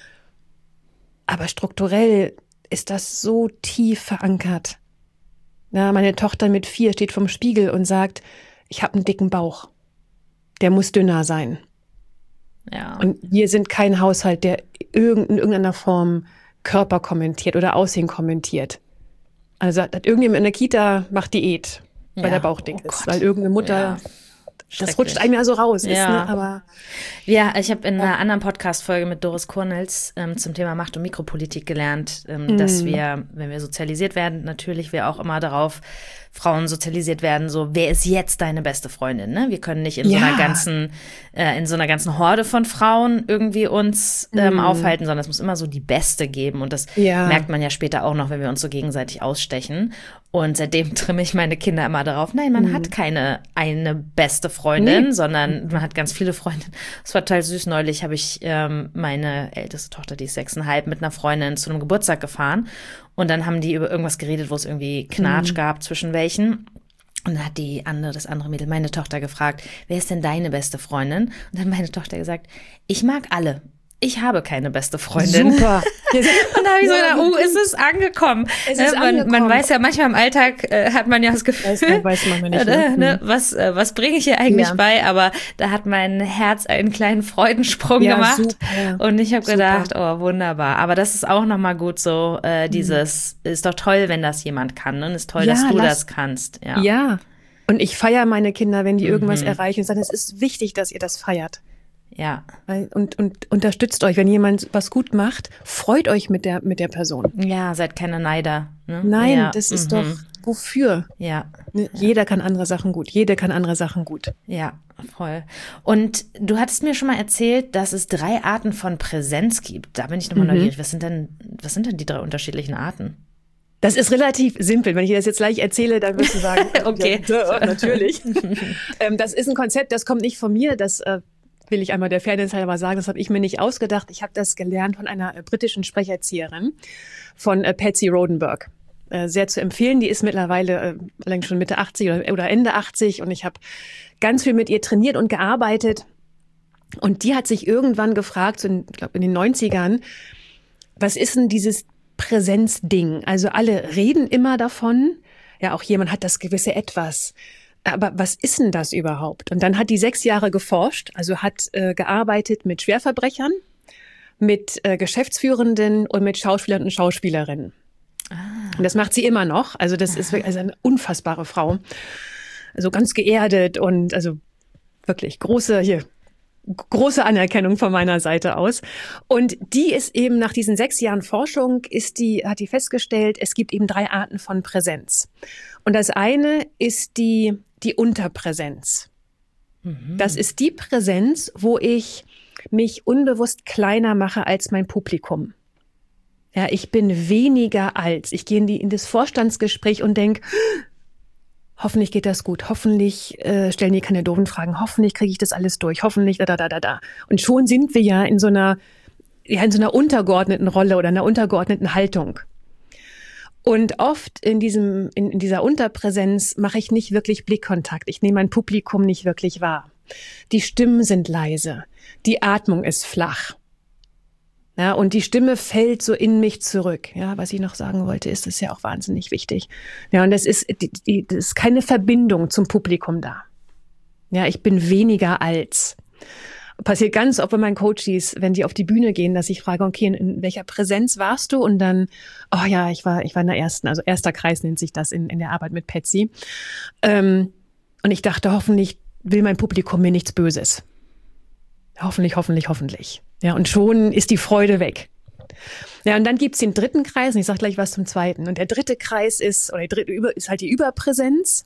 S2: Aber strukturell ist das so tief verankert. Ja, meine Tochter mit 4 steht vorm Spiegel und sagt, ich habe einen dicken Bauch, der muss dünner sein.
S1: Ja.
S2: Und wir sind kein Haushalt, der in irgendeiner Form Körper kommentiert oder Aussehen kommentiert. Also hat irgendjemand in der Kita macht Diät, weil der Bauch dick ist, weil irgendeine Mutter, das rutscht einem ja so raus. Aber
S1: ich habe in einer anderen Podcast-Folge mit Doris Kurnels zum Thema Macht- und Mikropolitik gelernt, dass wir, wenn wir sozialisiert werden, natürlich wir auch immer darauf Frauen sozialisiert werden, so, wer ist jetzt deine beste Freundin, ne? Wir können nicht in so einer ganzen Horde von Frauen irgendwie uns aufhalten, sondern es muss immer so die Beste geben. Und das merkt man ja später auch noch, wenn wir uns so gegenseitig ausstechen. Und seitdem trimme ich meine Kinder immer darauf, nein, man hat keine eine beste Freundin, sondern man hat ganz viele Freundinnen. Es war total süß. Neulich habe ich meine älteste Tochter, die ist 6,5, mit einer Freundin zu einem Geburtstag gefahren. Und dann haben die über irgendwas geredet, wo es irgendwie Knatsch gab zwischen welchen. Und dann hat das andere Mädel, meine Tochter, gefragt, wer ist denn deine beste Freundin? Und dann hat meine Tochter gesagt, ich mag alle. Ich habe keine beste Freundin.
S2: Super.
S1: Und da habe ich so gedacht, ist es angekommen. Man weiß ja, manchmal im Alltag hat man ja das Gefühl,
S2: weiß man nicht, ne?
S1: Was bringe ich hier eigentlich bei? Aber da hat mein Herz einen kleinen Freudensprung gemacht. Super. Und ich habe gedacht, oh, wunderbar. Aber das ist auch nochmal gut so, ist doch toll, wenn das jemand kann. Ne? Und ist toll, dass du das kannst.
S2: Ja. Und ich feiere meine Kinder, wenn die irgendwas erreichen und sagen, es ist wichtig, dass ihr das feiert.
S1: Ja.
S2: Und unterstützt euch, wenn jemand was gut macht, freut euch mit der Person.
S1: Ja, seid keine Neider. Ne?
S2: Nein, das ist doch, wofür?
S1: Ja.
S2: Jeder kann andere Sachen gut.
S1: Ja, voll. Und du hattest mir schon mal erzählt, dass es 3 Arten von Präsenz gibt. Da bin ich nochmal neugierig. Was sind denn die 3 unterschiedlichen Arten?
S2: Das ist relativ simpel. Wenn ich das jetzt gleich erzähle, dann wirst du sagen,
S1: okay,
S2: natürlich. Das ist ein Konzept, das kommt nicht von mir, das will ich einmal der Fairness halber sagen, das habe ich mir nicht ausgedacht. Ich habe das gelernt von einer britischen Sprecherzieherin, von Patsy Rodenburg. Sehr zu empfehlen. Die ist mittlerweile längst schon Mitte 80 oder Ende 80 und ich habe ganz viel mit ihr trainiert und gearbeitet. Und die hat sich irgendwann gefragt, ich glaube in den 90ern, was ist denn dieses Präsenzding? Also alle reden immer davon. Ja, auch jemand hat das gewisse Etwas. aber was ist denn das überhaupt? Und dann hat die 6 Jahre geforscht, also hat gearbeitet mit Schwerverbrechern, mit Geschäftsführenden und mit Schauspielern und Schauspielerinnen. Und das macht sie immer noch. Also das ist wirklich eine unfassbare Frau. Also ganz geerdet und also wirklich große Anerkennung von meiner Seite aus. Und die ist eben nach diesen 6 Jahren Forschung, hat die festgestellt, es gibt eben 3 Arten von Präsenz. Und das eine ist die Unterpräsenz. Das ist die Präsenz, wo ich mich unbewusst kleiner mache als mein Publikum. Ja, ich bin weniger als. Ich gehe in das Vorstandsgespräch und denke, hoffentlich geht das gut, hoffentlich stellen die keine doofen Fragen, hoffentlich kriege ich das alles durch, hoffentlich da. Und schon sind wir ja in so einer untergeordneten Rolle oder einer untergeordneten Haltung. Und oft in dieser Unterpräsenz mache ich nicht wirklich Blickkontakt. Ich nehme mein Publikum nicht wirklich wahr. Die Stimmen sind leise. Die Atmung ist flach. Ja, und die Stimme fällt so in mich zurück. Ja, was ich noch sagen wollte, ist ja auch wahnsinnig wichtig. Ja, und das ist keine Verbindung zum Publikum da. Ja, ich bin weniger als. Passiert ganz oft bei meinen Coaches, wenn die auf die Bühne gehen, dass ich frage, okay, in welcher Präsenz warst du? Und dann, oh ja, ich war in der ersten, also erster Kreis nennt sich das in der Arbeit mit Patsy. Und ich dachte, hoffentlich will mein Publikum mir nichts Böses. Hoffentlich. Ja, und schon ist die Freude weg. Ja, und dann gibt's den 3. Kreis, und ich sage gleich was zum 2. Und der 3. Kreis ist halt die Überpräsenz,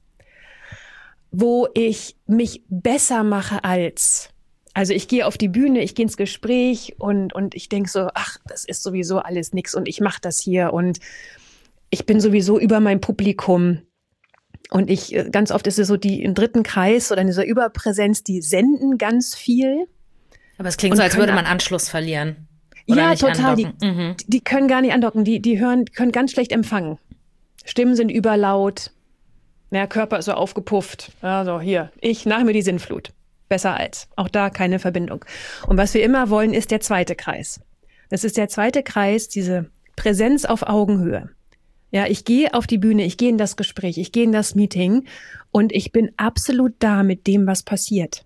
S2: wo ich mich besser mache als. Also ich gehe auf die Bühne, ich gehe ins Gespräch und ich denke so, ach, das ist sowieso alles nix und ich mache das hier und ich bin sowieso über mein Publikum. Und ganz oft ist es so, die im 3. Kreis oder in dieser Überpräsenz, die senden ganz viel.
S1: Aber es klingt so, als würde man Anschluss verlieren. Oder
S2: ja,
S1: nicht
S2: total. Die können gar nicht andocken. Die können ganz schlecht empfangen. Stimmen sind überlaut. Der Körper ist so aufgepufft. Also hier, nach mir die Sinnflut. Besser als. Auch da keine Verbindung. Und was wir immer wollen, ist der 2. Kreis. Das ist der 2. Kreis, diese Präsenz auf Augenhöhe. Ja, ich gehe auf die Bühne, ich gehe in das Gespräch, ich gehe in das Meeting und ich bin absolut da mit dem, was passiert.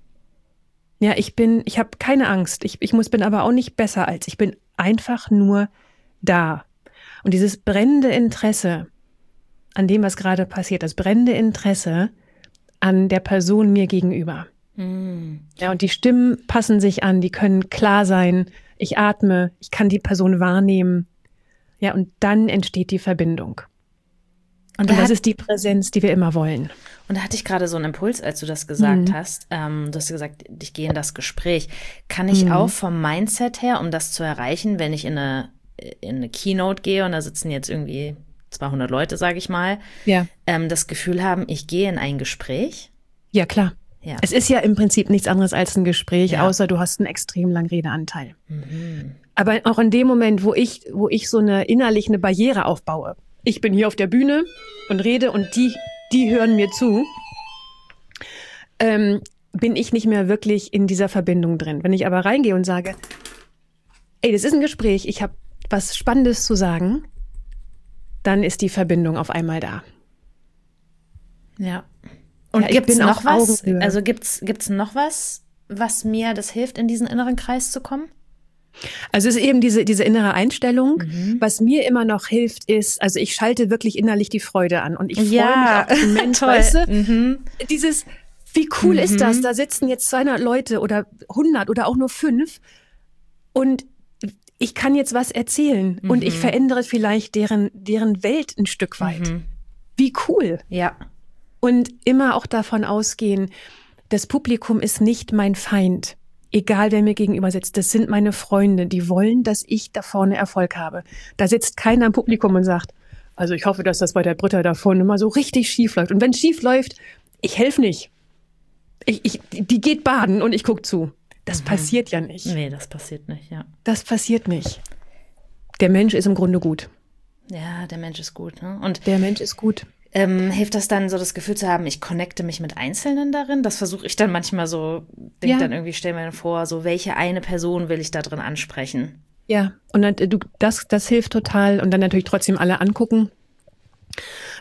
S2: Ja, ich habe keine Angst. Bin aber auch nicht besser als. Ich bin einfach nur da. Und dieses brennende Interesse an dem, was gerade passiert, das brennende Interesse an der Person mir gegenüber. Ja, und die Stimmen passen sich an, die können klar sein. Ich atme, ich kann die Person wahrnehmen. Ja, und dann entsteht die Verbindung. Und das ist die Präsenz, die wir immer wollen.
S1: Und da hatte ich gerade so einen Impuls, als du das gesagt hast. Du hast gesagt, ich gehe in das Gespräch. Kann ich auch vom Mindset her, um das zu erreichen, wenn ich in eine Keynote gehe und da sitzen jetzt irgendwie 200 Leute, sage ich mal, das Gefühl haben, ich gehe in ein Gespräch?
S2: Ja, klar. Ja. Es ist ja im Prinzip nichts anderes als ein Gespräch, außer du hast einen extrem langen Redeanteil. Aber auch in dem Moment, wo ich so eine Barriere aufbaue, ich bin hier auf der Bühne und rede und die hören mir zu, bin ich nicht mehr wirklich in dieser Verbindung drin. Wenn ich aber reingehe und sage, ey, das ist ein Gespräch, ich habe was Spannendes zu sagen, dann ist die Verbindung auf einmal da.
S1: Ja. Und gibt's noch was? Also gibt's noch was mir das hilft, in diesen inneren Kreis zu kommen?
S2: Also es ist eben diese innere Einstellung. Was mir immer noch hilft, ist, also ich schalte wirklich innerlich die Freude an und ich freue mich auf den Mensch, weißt du? Dieses, wie cool ist das? Da sitzen jetzt 200 Leute oder 100 oder auch nur 5 und ich kann jetzt was erzählen und ich verändere vielleicht deren Welt ein Stück weit. Wie cool.
S1: Ja.
S2: Und immer auch davon ausgehen, das Publikum ist nicht mein Feind. Egal, wer mir gegenüber sitzt, das sind meine Freunde, die wollen, dass ich da vorne Erfolg habe. Da sitzt keiner im Publikum und sagt, also ich hoffe, dass das bei der Britta da vorne mal so richtig schief läuft. Und wenn es schief läuft, ich helfe nicht. Die geht baden und ich gucke zu. Das passiert ja nicht.
S1: Nee, das passiert nicht, ja.
S2: Das passiert nicht. Der Mensch ist im Grunde gut.
S1: Ja, der Mensch ist gut, ne? Und
S2: der Mensch ist gut.
S1: Hilft das dann so das Gefühl zu haben, ich connecte mich mit Einzelnen darin? Das versuche ich dann manchmal so, dann irgendwie, stell mir vor, so welche eine Person will ich da drin ansprechen?
S2: Ja, und dann, das hilft total und dann natürlich trotzdem alle angucken.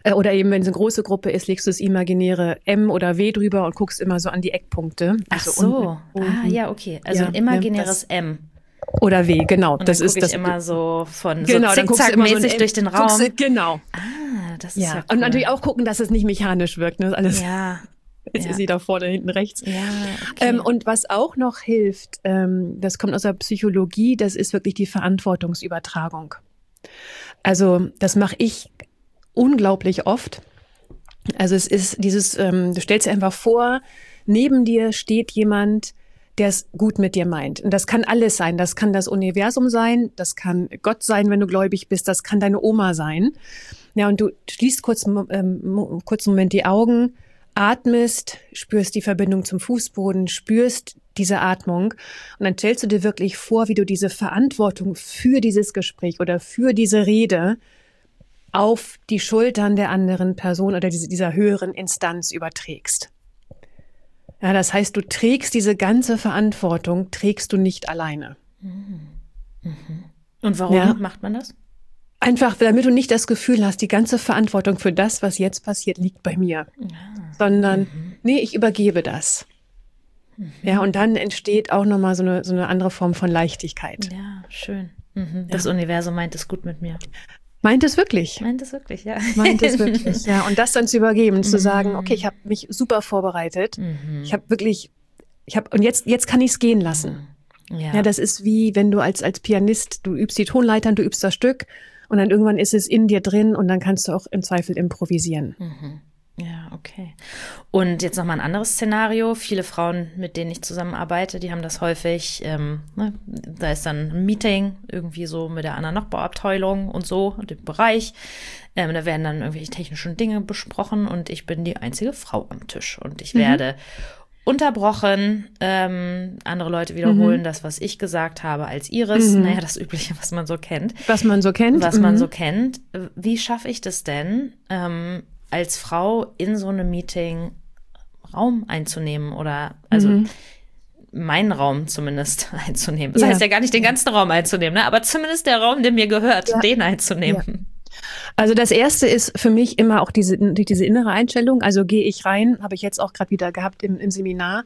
S2: Oder eben, wenn es eine große Gruppe ist, legst du das imaginäre M oder W drüber und guckst immer so an die Eckpunkte.
S1: Ach so. Ja, okay. Also ein imaginäres M.
S2: Oder W, genau.
S1: Und das ist das immer so von
S2: genau,
S1: so zickzackmäßig so durch den Raum.
S2: Genau.
S1: Das ist ja cool.
S2: Und natürlich auch gucken, dass es nicht mechanisch wirkt. Ne? Alles.
S1: Ja.
S2: Jetzt ist sie da vorne, hinten rechts.
S1: Ja, okay.
S2: Und was auch noch hilft, das kommt aus der Psychologie, das ist wirklich die Verantwortungsübertragung. Also das mache ich unglaublich oft. Also es ist dieses, du stellst dir einfach vor, neben dir steht jemand, der es gut mit dir meint. Und das kann alles sein. Das kann das Universum sein, das kann Gott sein, wenn du gläubig bist, das kann deine Oma sein. Ja, und du schließt kurz einen Moment die Augen, atmest, spürst die Verbindung zum Fußboden, spürst diese Atmung und dann stellst du dir wirklich vor, wie du diese Verantwortung für dieses Gespräch oder für diese Rede auf die Schultern der anderen Person oder dieser höheren Instanz überträgst. Ja, das heißt, du trägst diese ganze Verantwortung, trägst du nicht alleine.
S1: Und warum macht man das?
S2: Einfach, damit du nicht das Gefühl hast, die ganze Verantwortung für das, was jetzt passiert, liegt bei mir. Sondern, nee, ich übergebe das. Ja, und dann entsteht auch nochmal so eine andere Form von Leichtigkeit.
S1: Ja, schön. Das Universum meint es gut mit mir.
S2: Meint es wirklich?
S1: Meint es wirklich, ja.
S2: Meint es wirklich, ja. Und das dann zu übergeben, zu sagen, okay, ich habe mich super vorbereitet. Ich habe wirklich, und jetzt kann ich es gehen lassen. Ja, das ist wie, wenn du als Pianist, du übst die Tonleitern, du übst das Stück und dann irgendwann ist es in dir drin und dann kannst du auch im Zweifel improvisieren.
S1: Ja, okay. Und jetzt nochmal ein anderes Szenario. Viele Frauen, mit denen ich zusammenarbeite, die haben das häufig, da ist dann ein Meeting irgendwie so mit der anderen Nachbarabteilung und so, und dem Bereich. Da werden dann irgendwelche technischen Dinge besprochen und ich bin die einzige Frau am Tisch und ich werde unterbrochen. Andere Leute wiederholen das, was ich gesagt habe, als ihres. Naja, das Übliche, was man so kennt.
S2: Was man so kennt.
S1: Wie schaffe ich das denn, als Frau in so einem Meeting Raum einzunehmen oder meinen Raum zumindest einzunehmen? Das heißt ja gar nicht den ganzen Raum einzunehmen, ne? Aber zumindest der Raum, der mir gehört, den einzunehmen. Ja.
S2: Also das Erste ist für mich immer auch diese innere Einstellung. Also gehe ich rein, habe ich jetzt auch gerade wieder gehabt im Seminar.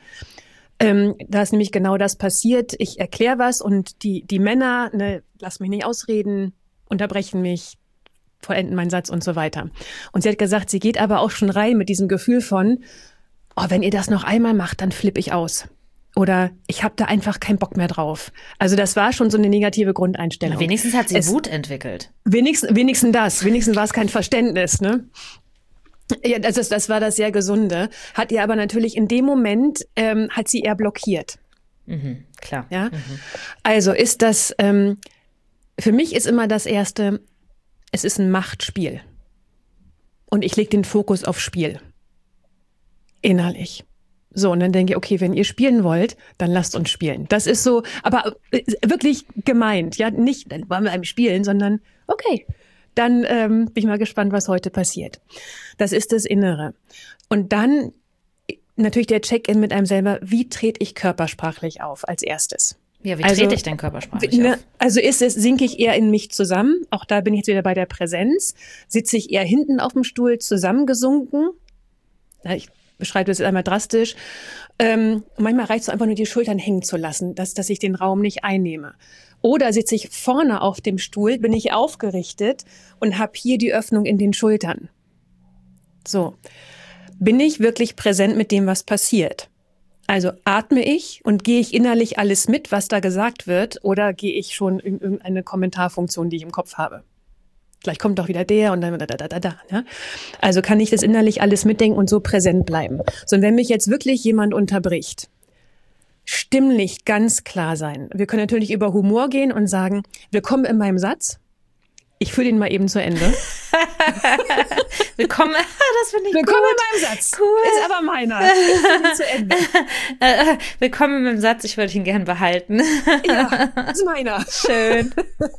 S2: Da ist nämlich genau das passiert. Ich erkläre was und die Männer, lass mich nicht ausreden, unterbrechen mich, vollenden meinen Satz und so weiter. Und sie hat gesagt, sie geht aber auch schon rein mit diesem Gefühl von, wenn ihr das noch einmal macht, dann flippe ich aus. Oder ich habe da einfach keinen Bock mehr drauf. Also das war schon so eine negative Grundeinstellung.
S1: Aber wenigstens hat sie Wut entwickelt.
S2: Wenigstens war es kein Verständnis, ne? Ja, das war das sehr Gesunde. Hat ihr aber natürlich in dem Moment, hat sie eher blockiert.
S1: Klar.
S2: Ja? Also ist das, für mich ist immer das Erste, es ist ein Machtspiel. Und ich lege den Fokus auf Spiel. Innerlich. So, und dann denke ich, okay, wenn ihr spielen wollt, dann lasst uns spielen. Das ist so, aber wirklich gemeint. Ja, nicht, dann wollen wir einem spielen, sondern okay, dann bin ich mal gespannt, was heute passiert. Das ist das Innere. Und dann natürlich der Check-in mit einem selber, wie trete ich körpersprachlich auf als erstes?
S1: Ja, wie trete ich denn körpersprachlich auf?
S2: Also sinke ich eher in mich zusammen. Auch da bin ich jetzt wieder bei der Präsenz. Sitze ich eher hinten auf dem Stuhl zusammengesunken. Ich beschreibe das jetzt einmal drastisch. Manchmal reicht es einfach nur, die Schultern hängen zu lassen, dass ich den Raum nicht einnehme. Oder sitze ich vorne auf dem Stuhl, bin ich aufgerichtet und habe hier die Öffnung in den Schultern. So. Bin ich wirklich präsent mit dem, was passiert? Also atme ich und gehe ich innerlich alles mit, was da gesagt wird, oder gehe ich schon in irgendeine Kommentarfunktion, die ich im Kopf habe? Gleich kommt doch wieder der und dann da. Ja? Also kann ich das innerlich alles mitdenken und so präsent bleiben. So, und wenn mich jetzt wirklich jemand unterbricht, stimmlich ganz klar sein. Wir können natürlich über Humor gehen und sagen, willkommen in meinem Satz. Ich führe den mal eben zu Ende.
S1: Willkommen, das finde ich
S2: Willkommen
S1: gut.
S2: in meinem Satz.
S1: Cool.
S2: Ist aber meiner. Ich führe den zu Ende.
S1: Willkommen in meinem Satz, ich würde ihn gern behalten.
S2: Ja, ist meiner.
S1: Schön.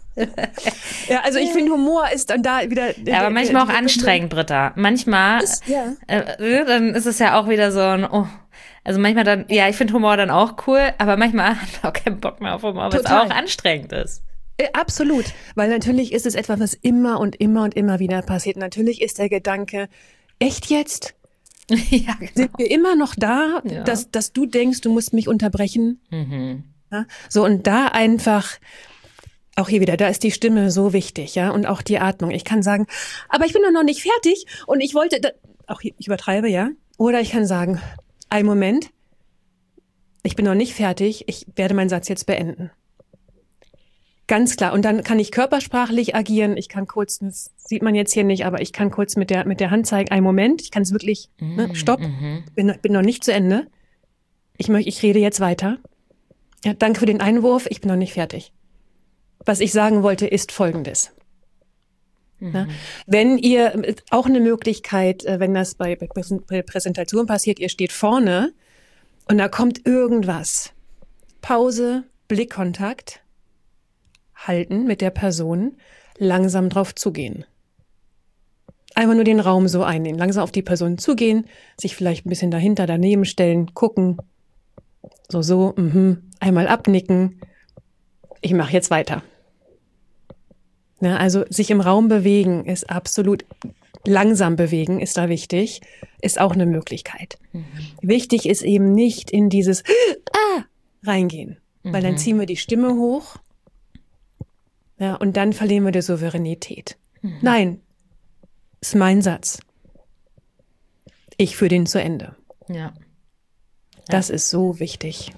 S2: Ja, also ich finde, Humor ist dann da wieder...
S1: Ja, aber manchmal auch anstrengend, Britta. Manchmal, dann ist es ja auch wieder so ein... Also manchmal dann, ja, ich finde Humor dann auch cool, aber manchmal hat man auch keinen Bock mehr auf Humor, weil es auch anstrengend ist.
S2: Absolut, weil natürlich ist es etwas, was immer und immer und immer wieder passiert. Natürlich ist der Gedanke, echt jetzt?
S1: Ja, genau.
S2: Sind wir immer noch da, dass du denkst, du musst mich unterbrechen? Ja? So, und da einfach, auch hier wieder, da ist die Stimme so wichtig, ja, und auch die Atmung. Ich kann sagen, aber ich bin doch noch nicht fertig und ich wollte, auch hier, ich übertreibe, ja. Oder ich kann sagen, einen Moment, ich bin noch nicht fertig, ich werde meinen Satz jetzt beenden. Ganz klar. Und dann kann ich körpersprachlich agieren. Ich kann kurz, das sieht man jetzt hier nicht, aber ich kann kurz mit der Hand zeigen, einen Moment. Ich kann es wirklich, stopp, bin noch nicht zu Ende. Ich rede jetzt weiter. Ja, danke für den Einwurf, ich bin noch nicht fertig. Was ich sagen wollte, ist Folgendes. Ja, wenn ihr, auch eine Möglichkeit, wenn das bei Präsentation passiert, ihr steht vorne und da kommt irgendwas. Pause, Blickkontakt. Halten mit der Person, langsam drauf zugehen. Einfach nur den Raum so einnehmen, langsam auf die Person zugehen, sich vielleicht ein bisschen dahinter, daneben stellen, gucken, einmal abnicken. Ich mache jetzt weiter. Ja, also sich im Raum bewegen ist absolut, langsam bewegen ist da wichtig, ist auch eine Möglichkeit. Wichtig ist eben nicht in dieses reingehen, weil dann ziehen wir die Stimme hoch. Ja, und dann verlieren wir die Souveränität. Nein, ist mein Satz. Ich führe den zu Ende.
S1: Ja.
S2: Das ist so wichtig.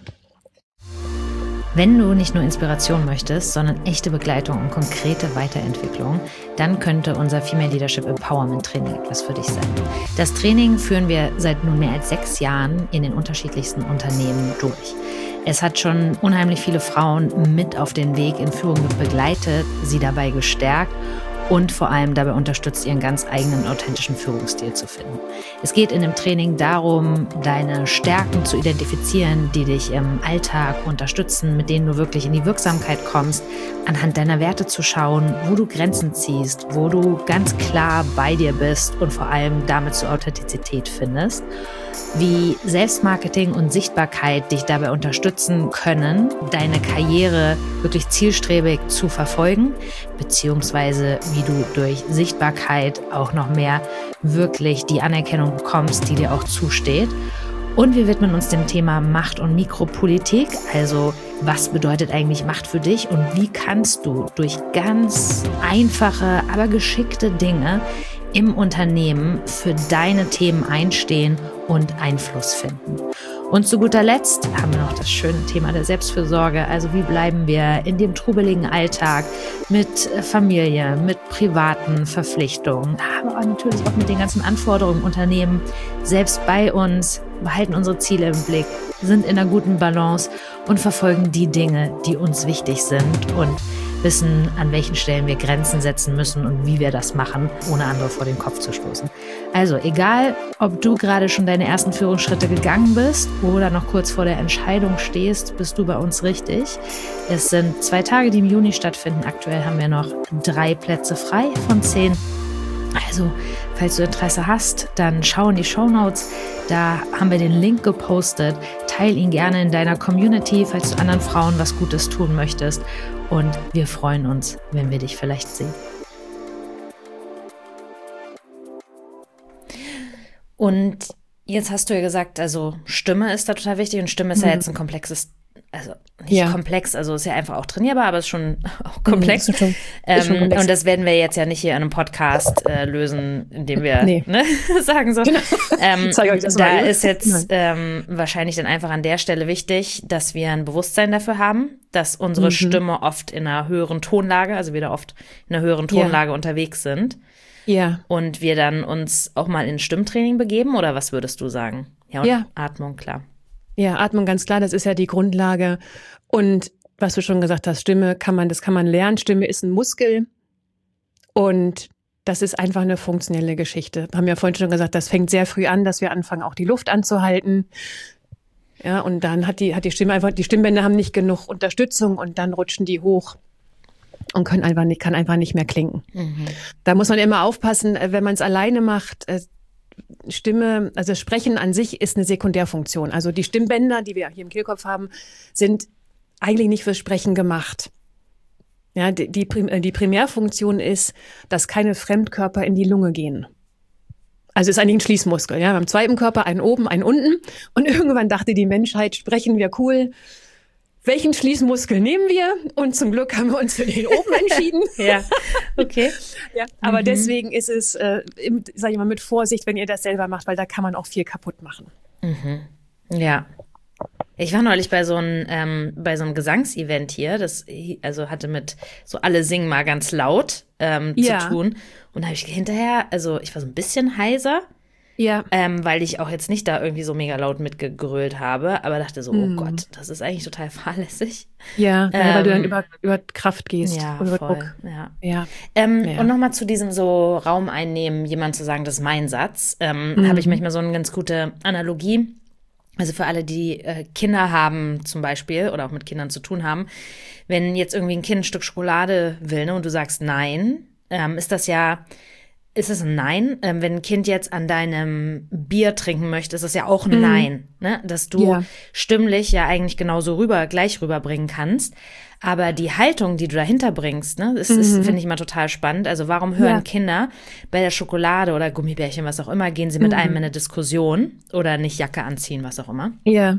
S1: Wenn du nicht nur Inspiration möchtest, sondern echte Begleitung und konkrete Weiterentwicklung, dann könnte unser Female Leadership Empowerment Training etwas für dich sein. Das Training führen wir seit nunmehr als 6 Jahren in den unterschiedlichsten Unternehmen durch. Es hat schon unheimlich viele Frauen mit auf den Weg in Führung begleitet, sie dabei gestärkt und vor allem dabei unterstützt, ihren ganz eigenen authentischen Führungsstil zu finden. Es geht in dem Training darum, deine Stärken zu identifizieren, die dich im Alltag unterstützen, mit denen du wirklich in die Wirksamkeit kommst, anhand deiner Werte zu schauen, wo du Grenzen ziehst, wo du ganz klar bei dir bist und vor allem damit zur Authentizität findest, wie Selbstmarketing und Sichtbarkeit dich dabei unterstützen können, deine Karriere wirklich zielstrebig zu verfolgen, beziehungsweise wie du durch Sichtbarkeit auch noch mehr wirklich die Anerkennung bekommst, die dir auch zusteht. Und wir widmen uns dem Thema Macht und Mikropolitik, also was bedeutet eigentlich Macht für dich und wie kannst du durch ganz einfache, aber geschickte Dinge im Unternehmen für deine Themen einstehen und Einfluss finden. Und zu guter Letzt haben wir noch das schöne Thema der Selbstfürsorge. Also wie bleiben wir in dem trubeligen Alltag mit Familie, mit privaten Verpflichtungen, aber auch natürlich auch mit den ganzen Anforderungen im Unternehmen, selbst bei uns, behalten unsere Ziele im Blick, sind in einer guten Balance und verfolgen die Dinge, die uns wichtig sind und wissen, an welchen Stellen wir Grenzen setzen müssen und wie wir das machen, ohne andere vor den Kopf zu stoßen. Also egal, ob du gerade schon deine ersten Führungsschritte gegangen bist oder noch kurz vor der Entscheidung stehst, bist du bei uns richtig. Es sind 2 Tage, die im Juni stattfinden. Aktuell haben wir noch 3 Plätze frei von 10. Also, falls du Interesse hast, dann schau in die Shownotes. Da haben wir den Link gepostet. Teil ihn gerne in deiner Community, falls du anderen Frauen was Gutes tun möchtest. Und wir freuen uns, wenn wir dich vielleicht sehen. Und jetzt hast du ja gesagt, also Stimme ist da total wichtig und Stimme ist ja jetzt ein komplexes, also nicht komplex, also ist ja einfach auch trainierbar, aber ist schon auch komplex. Ist schon komplex. Und das werden wir jetzt ja nicht hier in einem Podcast lösen, indem wir sagen so. Genau. Da ist jetzt wahrscheinlich dann einfach an der Stelle wichtig, dass wir ein Bewusstsein dafür haben, dass unsere Stimme oft in einer höheren Tonlage, also wir da oft in einer höheren Tonlage unterwegs sind.
S2: Ja.
S1: Und wir dann uns auch mal in Stimmtraining begeben, oder was würdest du sagen? Ja, und Atmung, klar.
S2: Ja, Atmung ganz klar, das ist ja die Grundlage. Und was du schon gesagt hast, Stimme kann man lernen. Stimme ist ein Muskel und das ist einfach eine funktionelle Geschichte. Wir haben ja vorhin schon gesagt, das fängt sehr früh an, dass wir anfangen, auch die Luft anzuhalten. Ja, und dann hat die Stimme einfach, die Stimmbänder haben nicht genug Unterstützung und dann rutschen die hoch und kann einfach nicht mehr klingen. Da muss man immer aufpassen, wenn man es alleine macht. Stimme, also Sprechen an sich ist eine Sekundärfunktion. Also die Stimmbänder, die wir hier im Kehlkopf haben, sind eigentlich nicht fürs Sprechen gemacht. Ja, die Primärfunktion ist, dass keine Fremdkörper in die Lunge gehen. Also ist eigentlich ein Schließmuskel. Ja, beim zweiten Körper einen oben, einen unten. Und irgendwann dachte die Menschheit, sprechen wir cool. Welchen Schließmuskel nehmen wir? Und zum Glück haben wir uns für den oben entschieden.
S1: Ja, okay.
S2: Ja, aber deswegen ist es, sag ich mal, mit Vorsicht, wenn ihr das selber macht, weil da kann man auch viel kaputt machen.
S1: Ja. Ich war neulich bei so einem Gesangsevent hier, das also hatte mit so alle singen mal ganz laut zu tun. Und da habe ich hinterher, also ich war so ein bisschen heiser, weil ich auch jetzt nicht da irgendwie so mega laut mitgegrölt habe, aber dachte so, oh Gott, das ist eigentlich total fahrlässig.
S2: Ja, weil du dann über Kraft gehst.
S1: Ja,
S2: über
S1: voll.
S2: Druck.
S1: Ja. Und nochmal zu diesem so Raum einnehmen, jemand zu sagen, das ist mein Satz, habe ich manchmal so eine ganz gute Analogie. Also für alle, die Kinder haben zum Beispiel oder auch mit Kindern zu tun haben, wenn jetzt irgendwie ein Kind ein Stück Schokolade will, ne, und du sagst nein, ist das ein Nein? Wenn ein Kind jetzt an deinem Bier trinken möchte, ist das ja auch ein Nein, ne? Dass du stimmlich ja eigentlich genauso gleich rüberbringen kannst. Aber die Haltung, die du dahinter bringst, ne, das finde ich immer total spannend. Also warum hören Kinder bei der Schokolade oder Gummibärchen, was auch immer, gehen sie mit einem in eine Diskussion oder nicht Jacke anziehen, was auch immer.
S2: Ja.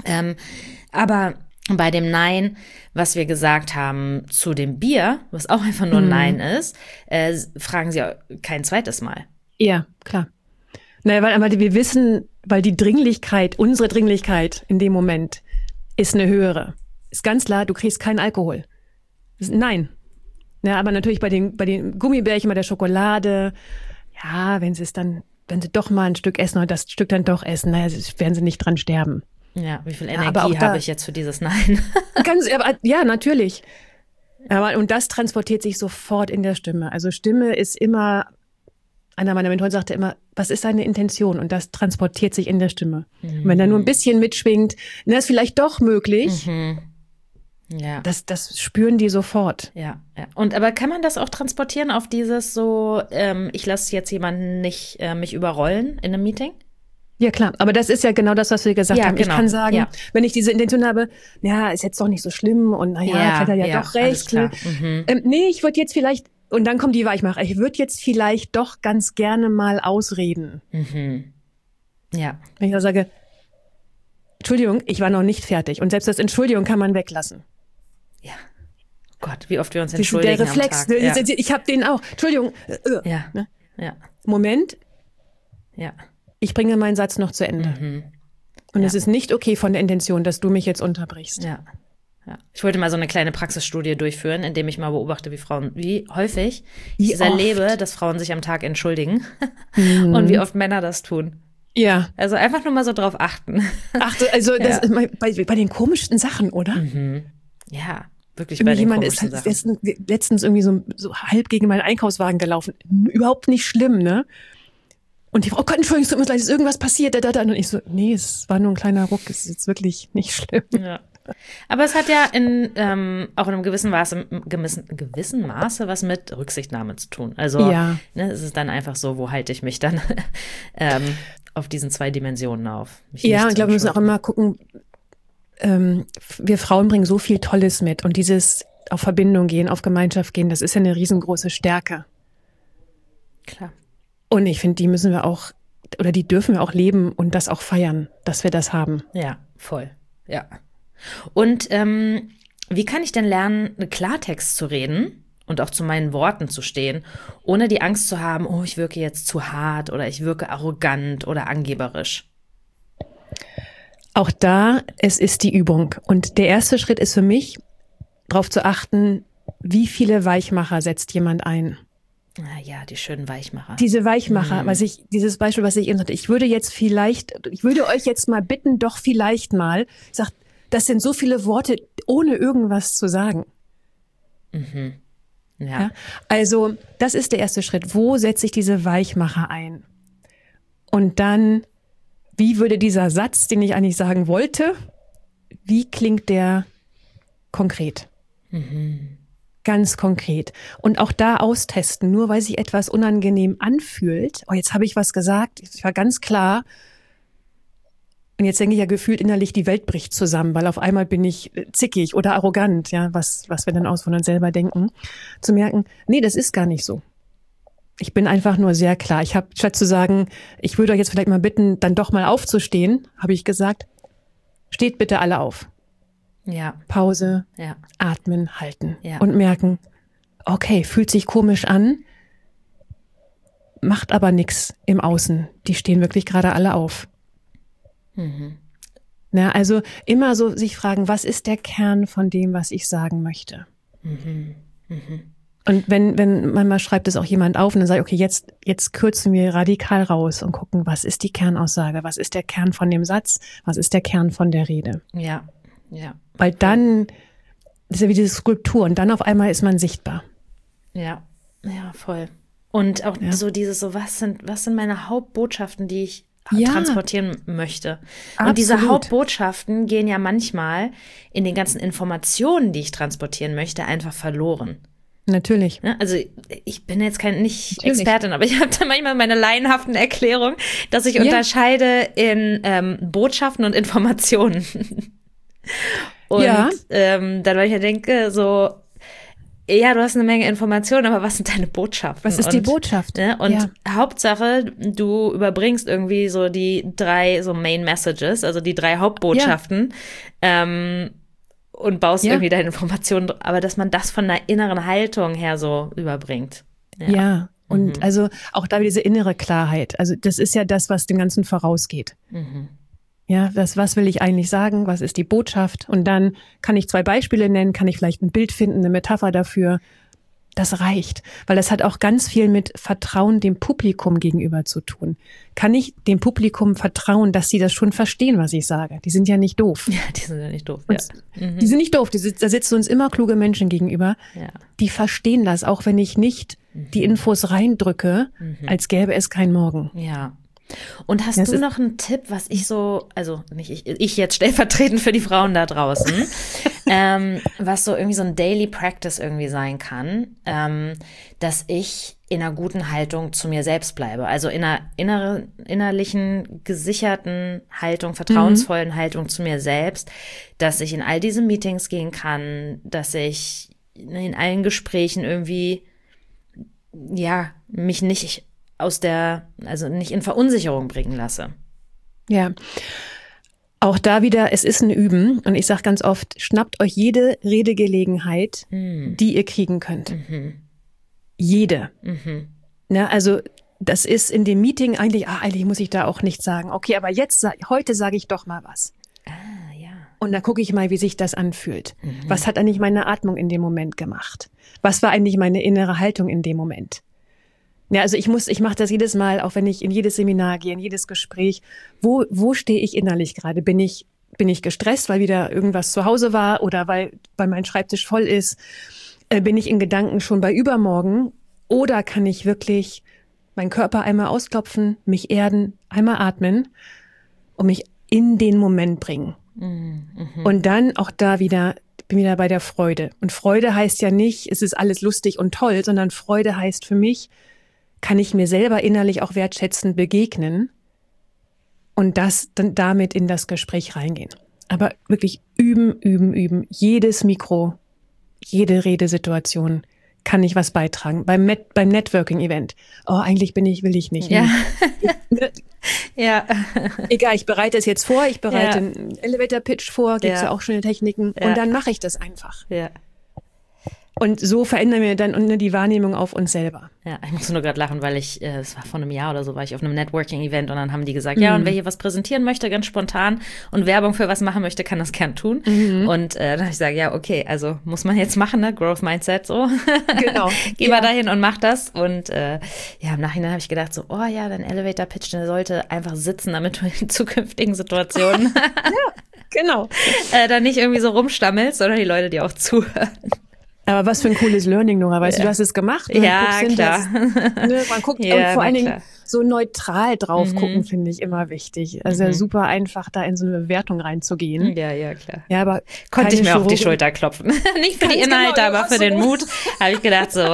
S1: Aber bei dem Nein, was wir gesagt haben zu dem Bier, was auch einfach nur ein Nein ist, fragen sie kein zweites Mal.
S2: Ja, klar. Naja, weil wir wissen, weil die Dringlichkeit, unsere Dringlichkeit in dem Moment ist eine höhere. Ist ganz klar, du kriegst keinen Alkohol. Nein. Ja, aber natürlich bei den Gummibärchen, bei der Schokolade, ja, wenn sie doch mal ein Stück essen oder das Stück dann doch essen, naja, werden sie nicht dran sterben.
S1: Ja, wie viel Energie habe ich jetzt für dieses Nein?
S2: Ja, natürlich. Und das transportiert sich sofort in der Stimme. Also Stimme ist immer, einer meiner Mentoren sagte immer, was ist deine Intention? Und das transportiert sich in der Stimme. Und wenn da nur ein bisschen mitschwingt, dann ist vielleicht doch möglich. Ja. Das spüren die sofort.
S1: Ja. Und aber kann man das auch transportieren auf dieses so, ich lasse jetzt jemanden nicht mich überrollen in einem Meeting?
S2: Ja, klar. Aber das ist ja genau das, was wir gesagt haben.
S1: Genau.
S2: Ich kann sagen, wenn ich diese Intention habe, ja, ist jetzt doch nicht so schlimm und naja, hat er ja doch recht. Ne? Nee, ich würde jetzt vielleicht, und dann kommt die Weichmacher, ich würde jetzt vielleicht doch ganz gerne mal ausreden. Ja. Wenn ich da sage, Entschuldigung, ich war noch nicht fertig. Und selbst das Entschuldigung kann man weglassen.
S1: Ja. Gott, wie oft wir uns entschuldigen
S2: der Reflex,
S1: am Tag. Ja.
S2: Ich habe den auch. Entschuldigung.
S1: Ne?
S2: Moment.
S1: Ja.
S2: Ich bringe meinen Satz noch zu Ende. Und es ist nicht okay von der Intention, dass du mich jetzt unterbrichst.
S1: Ja. Ich wollte mal so eine kleine Praxisstudie durchführen, indem ich mal beobachte, wie häufig ich es erlebe, dass Frauen sich am Tag entschuldigen und wie oft Männer das tun.
S2: Ja.
S1: Also einfach nur mal so drauf achten.
S2: Also das bei den komischsten Sachen, oder?
S1: Ja, wirklich bei den komischen Sachen.
S2: Jemand ist letztens irgendwie so halb gegen meinen Einkaufswagen gelaufen. Überhaupt nicht schlimm, ne? Und die Frau, oh Gott, Entschuldigung, es tut mir leid, ist irgendwas passiert? Und ich so, nee, es war nur ein kleiner Ruck, es ist jetzt wirklich nicht schlimm.
S1: Ja. Aber es hat ja auch in einem gewissen Maße was mit Rücksichtnahme zu tun. Also es ist dann einfach so, wo halte ich mich dann auf diesen 2 Dimensionen auf?
S2: Ja, ich glaube, wir müssen auch immer gucken, wir Frauen bringen so viel Tolles mit und dieses auf Verbindung gehen, auf Gemeinschaft gehen, das ist ja eine riesengroße Stärke.
S1: Klar.
S2: Und ich finde, die müssen wir auch, oder die dürfen wir auch leben und das auch feiern, dass wir das haben.
S1: Ja, voll. Ja. Und wie kann ich denn lernen, Klartext zu reden und auch zu meinen Worten zu stehen, ohne die Angst zu haben, oh, ich wirke jetzt zu hart oder ich wirke arrogant oder angeberisch?
S2: Auch da, es ist die Übung. Und der erste Schritt ist für mich, darauf zu achten, wie viele Weichmacher setzt jemand ein.
S1: Ja, die schönen Weichmacher.
S2: Diese Weichmacher, dieses Beispiel, was ich eben sagte, ich würde euch jetzt mal bitten, doch vielleicht mal, sagt, das sind so viele Worte, ohne irgendwas zu sagen. Ja. Also, das ist der erste Schritt. Wo setze ich diese Weichmacher ein? Und dann, wie würde dieser Satz, den ich eigentlich sagen wollte, wie klingt der konkret? Ganz konkret. Und auch da austesten, nur weil sich etwas unangenehm anfühlt. Oh, jetzt habe ich was gesagt. Ich war ganz klar. Und jetzt denke ich ja gefühlt innerlich, die Welt bricht zusammen, weil auf einmal bin ich zickig oder arrogant, ja, was wir dann aus von uns selber denken. Zu merken, nee, das ist gar nicht so. Ich bin einfach nur sehr klar. Ich habe, statt zu sagen, ich würde euch jetzt vielleicht mal bitten, dann doch mal aufzustehen, habe ich gesagt, steht bitte alle auf.
S1: Ja.
S2: Pause,
S1: Ja.
S2: atmen, halten
S1: Ja.
S2: und merken, okay, fühlt sich komisch an, macht aber nichts im Außen. Die stehen wirklich gerade alle auf. Na, also immer so sich fragen, was ist der Kern von dem, was ich sagen möchte? Und wenn manchmal schreibt es auch jemand auf und dann sage ich, okay, jetzt kürzen wir radikal raus und gucken, was ist die Kernaussage, was ist der Kern von dem Satz, was ist der Kern von der Rede?
S1: Ja, ja.
S2: Weil dann, das ist ja wie diese Skulptur und dann auf einmal ist man sichtbar.
S1: Ja, ja, voll. Und auch so dieses, so was sind meine Hauptbotschaften, die ich transportieren möchte.
S2: Absolut.
S1: Und diese Hauptbotschaften gehen ja manchmal in den ganzen Informationen, die ich transportieren möchte, einfach verloren.
S2: Natürlich.
S1: Ja, also ich bin jetzt nicht Expertin, aber ich habe da manchmal meine laienhaften Erklärungen, dass ich unterscheide in Botschaften und Informationen. Und dann, weil ich ja denke, so, ja, du hast eine Menge Informationen, aber was sind deine Botschaften?
S2: Was ist die Botschaft?
S1: Ne? Und Hauptsache, du überbringst irgendwie so die 3 so Main Messages, also die 3 Hauptbotschaften und baust irgendwie deine Informationen, aber dass man das von einer inneren Haltung her so überbringt. Ja.
S2: Und also auch da diese innere Klarheit. Also das ist ja das, was dem Ganzen vorausgeht. Ja, was will ich eigentlich sagen? Was ist die Botschaft? Und dann kann ich 2 Beispiele nennen, kann ich vielleicht ein Bild finden, eine Metapher dafür. Das reicht, weil das hat auch ganz viel mit Vertrauen dem Publikum gegenüber zu tun. Kann ich dem Publikum vertrauen, dass sie das schon verstehen, was ich sage? Die sind ja nicht doof.
S1: Ja, die sind ja nicht doof.
S2: Die sind nicht doof. Da sitzen uns immer kluge Menschen gegenüber. Ja. Die verstehen das, auch wenn ich nicht die Infos reindrücke, als gäbe es kein Morgen.
S1: Ja. Und hast du noch einen Tipp, was ich so, also nicht ich jetzt stellvertretend für die Frauen da draußen, was so irgendwie so ein Daily Practice irgendwie sein kann, dass ich in einer guten Haltung zu mir selbst bleibe, also in einer innerlichen, gesicherten Haltung, vertrauensvollen Haltung zu mir selbst, dass ich in all diese Meetings gehen kann, dass ich in allen Gesprächen irgendwie, mich nicht nicht in Verunsicherung bringen lasse.
S2: Ja, auch da wieder, es ist ein Üben und ich sage ganz oft, schnappt euch jede Redegelegenheit, die ihr kriegen könnt. Jede. Na, also das ist in dem Meeting eigentlich muss ich da auch nichts sagen. Okay, aber heute sage ich doch mal was. Und dann gucke ich mal, wie sich das anfühlt. Was hat eigentlich meine Atmung in dem Moment gemacht? Was war eigentlich meine innere Haltung in dem Moment? Ja, also ich mache das jedes Mal, auch wenn ich in jedes Seminar gehe, in jedes Gespräch. Wo stehe ich innerlich gerade? Bin ich gestresst, weil wieder irgendwas zu Hause war oder weil mein Schreibtisch voll ist? Bin ich in Gedanken schon bei übermorgen? Oder kann ich wirklich meinen Körper einmal ausklopfen, mich erden, einmal atmen und mich in den Moment bringen? Und dann auch da wieder, bin wieder bei der Freude. Und Freude heißt ja nicht, es ist alles lustig und toll, sondern Freude heißt für mich, kann ich mir selber innerlich auch wertschätzend begegnen und das dann damit in das Gespräch reingehen. Aber wirklich üben. Jedes Mikro, jede Redesituation kann ich was beitragen. Beim Networking-Event. Oh, eigentlich will ich nicht.
S1: Ja. Ja.
S2: Egal, ich bereite es jetzt vor, ich bereite einen Elevator-Pitch vor, gibt's ja auch schöne Techniken und dann mache ich das einfach.
S1: Ja.
S2: Und so verändern wir dann die Wahrnehmung auf uns selber.
S1: Ja, ich musste nur gerade lachen, weil es war vor einem Jahr oder so, war ich auf einem Networking-Event und dann haben die gesagt, ja, und wer hier was präsentieren möchte, ganz spontan und Werbung für was machen möchte, kann das gern tun. Und dann habe ich gesagt, ja, okay, also muss man jetzt machen, ne? Growth Mindset, so. Genau. Geh mal dahin und mach das. Und im Nachhinein habe ich gedacht so, oh ja, dein Elevator-Pitch, der sollte einfach sitzen, damit du in zukünftigen Situationen
S2: genau.
S1: dann nicht irgendwie so rumstammelst, sondern die Leute dir auch zuhören.
S2: Aber was für ein cooles Learning, Nora. Weißt du, du hast es gemacht.
S1: Ja, klar.
S2: Man guckt und vor allen Dingen, so neutral drauf gucken, finde ich immer wichtig. Also super einfach, da in so eine Bewertung reinzugehen.
S1: Ja, klar.
S2: Ja, aber
S1: konnte ich mir auf die Schulter klopfen. Nicht für die Inhalte, aber für den Mut. Habe ich gedacht, so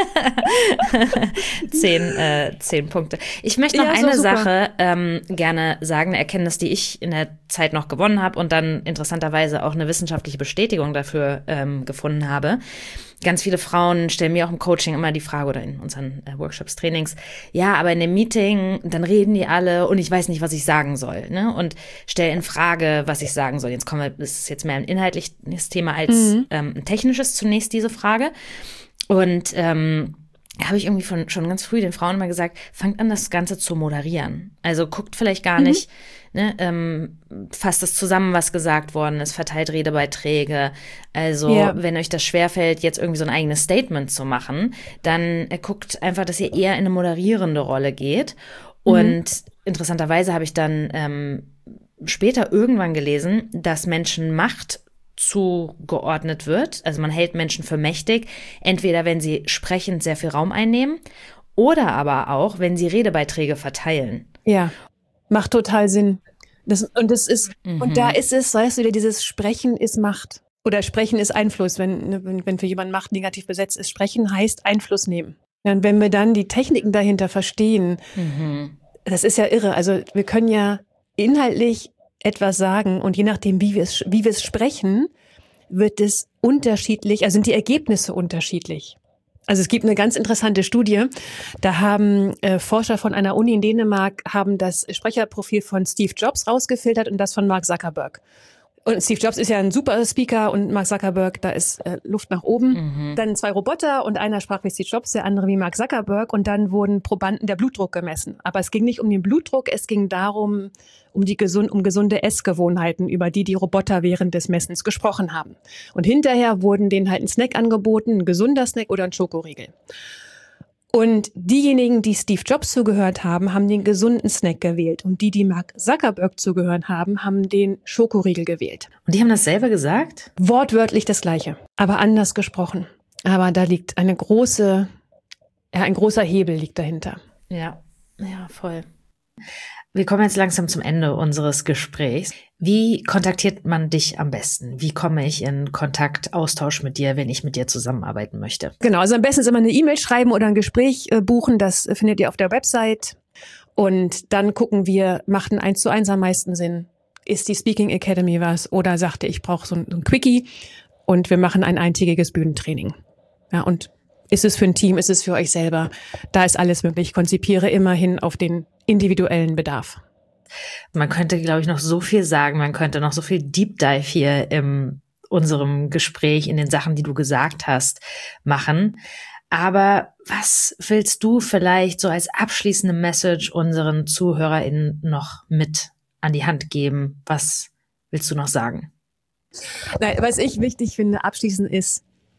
S1: 10 Punkte. Ich möchte noch eine Sache gerne sagen, eine Erkenntnis, die ich in der Zeit noch gewonnen habe und dann interessanterweise auch eine wissenschaftliche Bestätigung dafür gefunden habe. Ganz viele Frauen stellen mir auch im Coaching immer die Frage oder in unseren Workshops, Trainings, ja, aber in dem Meeting, dann reden die alle und ich weiß nicht, was ich sagen soll, ne? Und stelle in Frage, was ich sagen soll. Jetzt das ist jetzt mehr ein inhaltliches Thema als ein technisches zunächst, diese Frage. Und habe ich irgendwie schon ganz früh den Frauen immer gesagt, fangt an, das Ganze zu moderieren. Also guckt vielleicht gar nicht, ne, fasst es zusammen, was gesagt worden ist, verteilt Redebeiträge. Also wenn euch das schwerfällt, jetzt irgendwie so ein eigenes Statement zu machen, dann guckt einfach, dass ihr eher in eine moderierende Rolle geht. Und interessanterweise habe ich dann später irgendwann gelesen, dass Menschen Macht zugeordnet wird. Also man hält Menschen für mächtig, entweder wenn sie sprechend sehr viel Raum einnehmen oder aber auch, wenn sie Redebeiträge verteilen.
S2: Ja, macht total Sinn. Und da ist es, weißt du, wieder dieses Sprechen ist Macht. Oder Sprechen ist Einfluss, wenn für jemanden Macht negativ besetzt ist. Sprechen heißt Einfluss nehmen. Und wenn wir dann die Techniken dahinter verstehen, das ist ja irre. Also wir können ja inhaltlich etwas sagen und je nachdem, wie wir es sprechen, wird es unterschiedlich, also sind die Ergebnisse unterschiedlich. Also es gibt eine ganz interessante Studie, da haben Forscher von einer Uni in Dänemark haben das Sprecherprofil von Steve Jobs rausgefiltert und das von Mark Zuckerberg. Und Steve Jobs ist ja ein super Speaker und Mark Zuckerberg, da ist Luft nach oben. Dann 2 Roboter und einer sprach wie Steve Jobs, der andere wie Mark Zuckerberg und dann wurden Probanden der Blutdruck gemessen. Aber es ging nicht um den Blutdruck, es ging darum, um gesunde Essgewohnheiten, über die Roboter während des Messens gesprochen haben. Und hinterher wurden denen halt ein Snack angeboten, ein gesunder Snack oder ein Schokoriegel. Und diejenigen, die Steve Jobs zugehört haben, haben den gesunden Snack gewählt. Und die Mark Zuckerberg zugehört haben, haben den Schokoriegel gewählt.
S1: Und die haben das selber gesagt?
S2: Wortwörtlich das Gleiche, aber anders gesprochen. Aber da liegt ein großer Hebel liegt dahinter.
S1: Ja, voll. Wir kommen jetzt langsam zum Ende unseres Gesprächs. Wie kontaktiert man dich am besten? Wie komme ich in Kontakt, Austausch mit dir, wenn ich mit dir zusammenarbeiten möchte?
S2: Genau, also am besten ist immer eine E-Mail schreiben oder ein Gespräch buchen. Das findet ihr auf der Website. Und dann gucken wir, macht ein 1:1 am meisten Sinn? Ist die Speaking Academy was? Oder sagt ihr, ich brauche so ein Quickie und wir machen ein eintägiges Bühnentraining. Ja, und ist es für ein Team, ist es für euch selber? Da ist alles möglich. Ich konzipiere immerhin auf den individuellen Bedarf.
S1: Man könnte, glaube ich, noch so viel sagen. Man könnte noch so viel Deep Dive hier in unserem Gespräch, in den Sachen, die du gesagt hast, machen. Aber was willst du vielleicht so als abschließende Message unseren ZuhörerInnen noch mit an die Hand geben? Was willst du noch sagen?
S2: Nein, was ich wichtig finde, abschließend ist,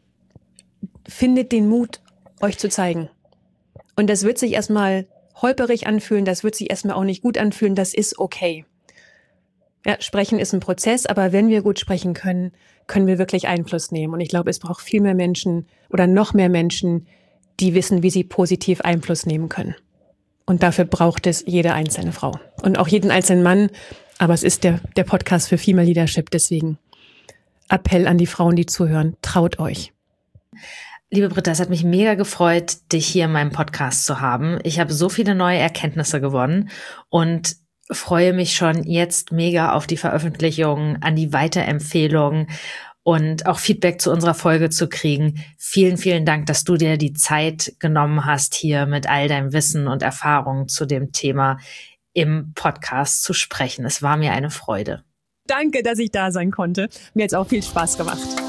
S2: findet den Mut, euch zu zeigen. Und das wird sich erstmal holperig anfühlen, das wird sich erstmal auch nicht gut anfühlen, das ist okay. Ja, sprechen ist ein Prozess, aber wenn wir gut sprechen können, können wir wirklich Einfluss nehmen. Und ich glaube, es braucht viel mehr Menschen oder noch mehr Menschen, die wissen, wie sie positiv Einfluss nehmen können. Und dafür braucht es jede einzelne Frau und auch jeden einzelnen Mann. Aber es ist der Podcast für Female Leadership, deswegen Appell an die Frauen, die zuhören, traut euch.
S1: Liebe Britta, es hat mich mega gefreut, dich hier in meinem Podcast zu haben. Ich habe so viele neue Erkenntnisse gewonnen und freue mich schon jetzt mega auf die Veröffentlichung, an die Weiterempfehlung und auch Feedback zu unserer Folge zu kriegen. Vielen, vielen Dank, dass du dir die Zeit genommen hast, hier mit all deinem Wissen und Erfahrungen zu dem Thema im Podcast zu sprechen. Es war mir eine Freude.
S2: Danke, dass ich da sein konnte. Mir hat es auch viel Spaß gemacht.